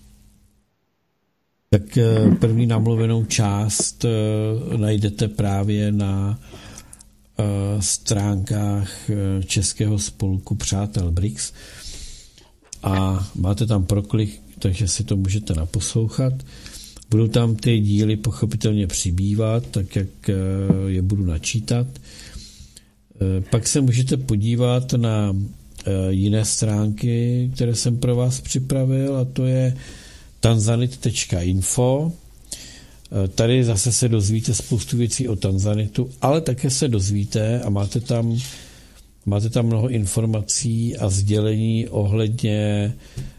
Tak první namluvenou část najdete právě na stránkách Českého spolku Přátel BRICS a máte tam proklik, takže si to můžete naposlouchat. Budou tam ty díly pochopitelně přibývat, tak jak je budu načítat. Pak se můžete podívat na jiné stránky, které jsem pro vás připravil, a to je tanzanit.info. Tady zase se dozvíte spoustu věcí o Tanzanitu, ale také se dozvíte a máte tam mnoho informací a sdělení ohledně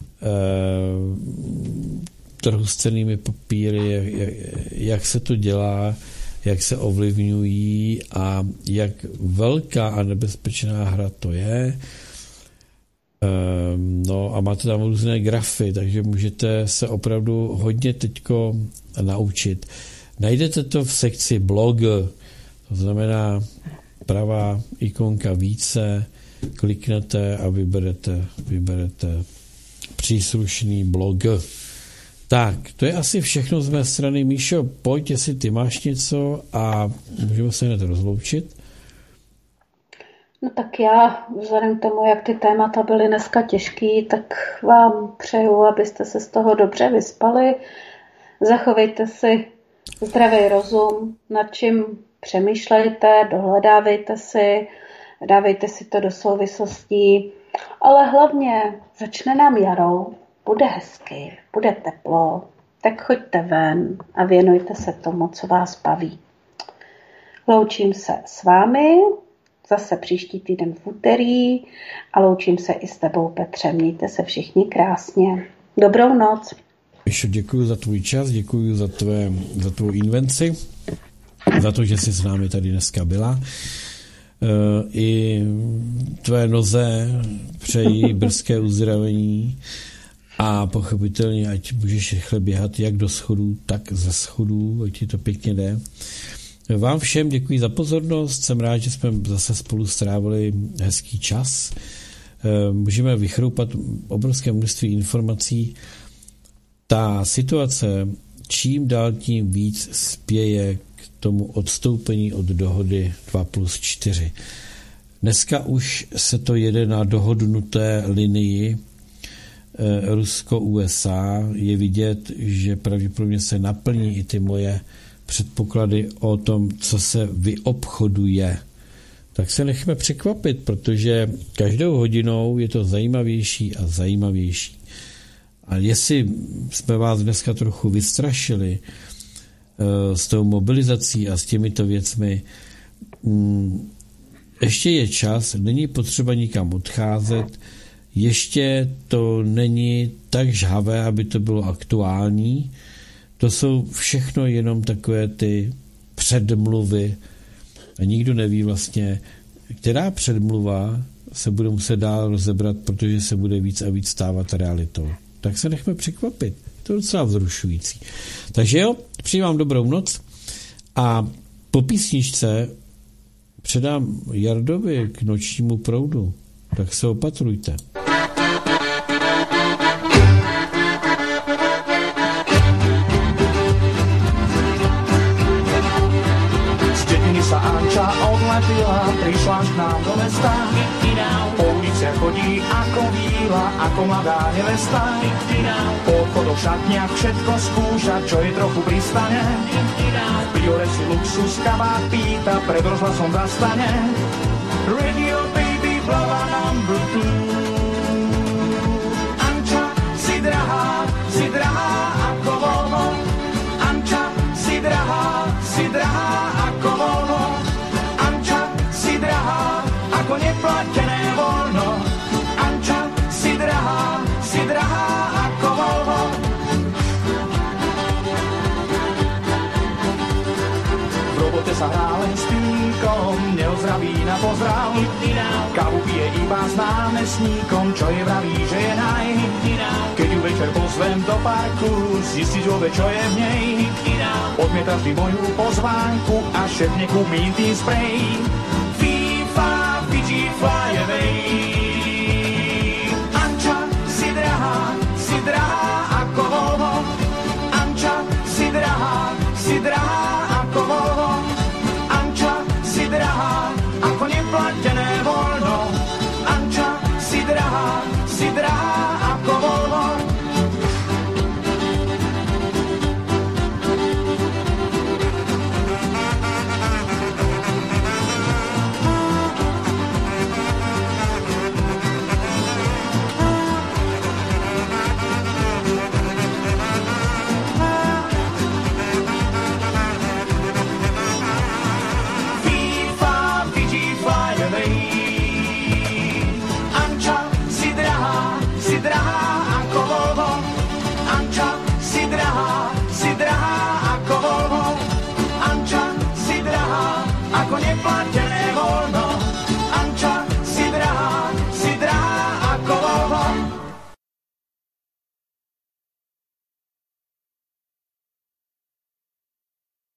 trhu s cennými papíry, jak se to dělá, jak se ovlivňují a jak velká a nebezpečná hra to je. No a máte tam různé grafy, takže můžete se opravdu hodně teďko naučit. Najdete to v sekci blog, to znamená pravá ikonka více, kliknete a vyberete příslušný blog. Tak, to je asi všechno z mé strany. Míšo, pojď, jestli ty máš něco a můžeme se hned rozloučit. No tak já, vzhledem k tomu, jak ty témata byly dneska těžký, tak vám přeju, abyste se z toho dobře vyspali. Zachovejte si zdravý rozum, nad čím přemýšlejte, dohledávejte si, dávejte si to do souvislostí, ale hlavně začne nám jaro, bude hezky, bude teplo, tak choďte ven a věnujte se tomu, co vás baví. Loučím se s vámi zase příští týden v úterý a loučím se i s tebou, Petře. Mějte se všichni krásně. Dobrou noc. Míšo, děkuji za tvůj čas, děkuji za tvou invenci, za to, že jsi s námi tady dneska byla. I tvé noze přeji brzké uzdravení a pochopitelně, ať můžeš rychle běhat jak do schodů, tak ze schodů, ať ti to pěkně jde. Vám všem děkuji za pozornost, jsem rád, že jsme zase spolu strávili hezký čas. Můžeme vychroupat obrovské množství informací. Ta situace čím dál tím víc spěje k tomu odstoupení od dohody 2+4. Dneska už se to jede na dohodnuté linii Rusko-USA. Je vidět, že pravděpodobně se naplní i ty moje předpoklady o tom, co se vyobchoduje. Tak se nechme překvapit, protože každou hodinou je to zajímavější a zajímavější. A jestli jsme vás dneska trochu vystrašili s tou mobilizací a s těmito věcmi, ještě je čas, není potřeba nikam odcházet, ještě to není tak žhavé, aby to bylo aktuální. To jsou všechno jenom takové ty předmluvy a nikdo neví vlastně, která předmluva se bude muset dál rozebrat, protože se bude víc a víc stávat realitou. Tak se nechme překvapit. To je docela vzrušující. Takže jo, přeji vám dobrou noc a po písničce předám Jardovi k nočnímu proudu. Tak se opatrujte. Anča odletila, prišla k nám do mesta. Po ulice chodí ako víla, ako mladá nevesta. Po obchodoch, šatniach všetko skúša, čo je trochu pristane. V priore si luxus kabát pýta, pred rozhlasom zastane. Radio baby, blava number 2. Anča, si drahá ako Volvo. Anča, si drahá ako Volvo. Ako neplatené voľno. Anča, si drahá ako Volvo. V robote sa hrá len s pínkom, neozdraví na pozdrav. Kávu pije iba s námestníkom, čo je vraví, že je naj. Keď ju večer pozvem do parku, zistiť vôbec, čo je v nej. Odmietaš vždy moju pozvánku a šéf nekúpí tým sprej. FIFA je vej.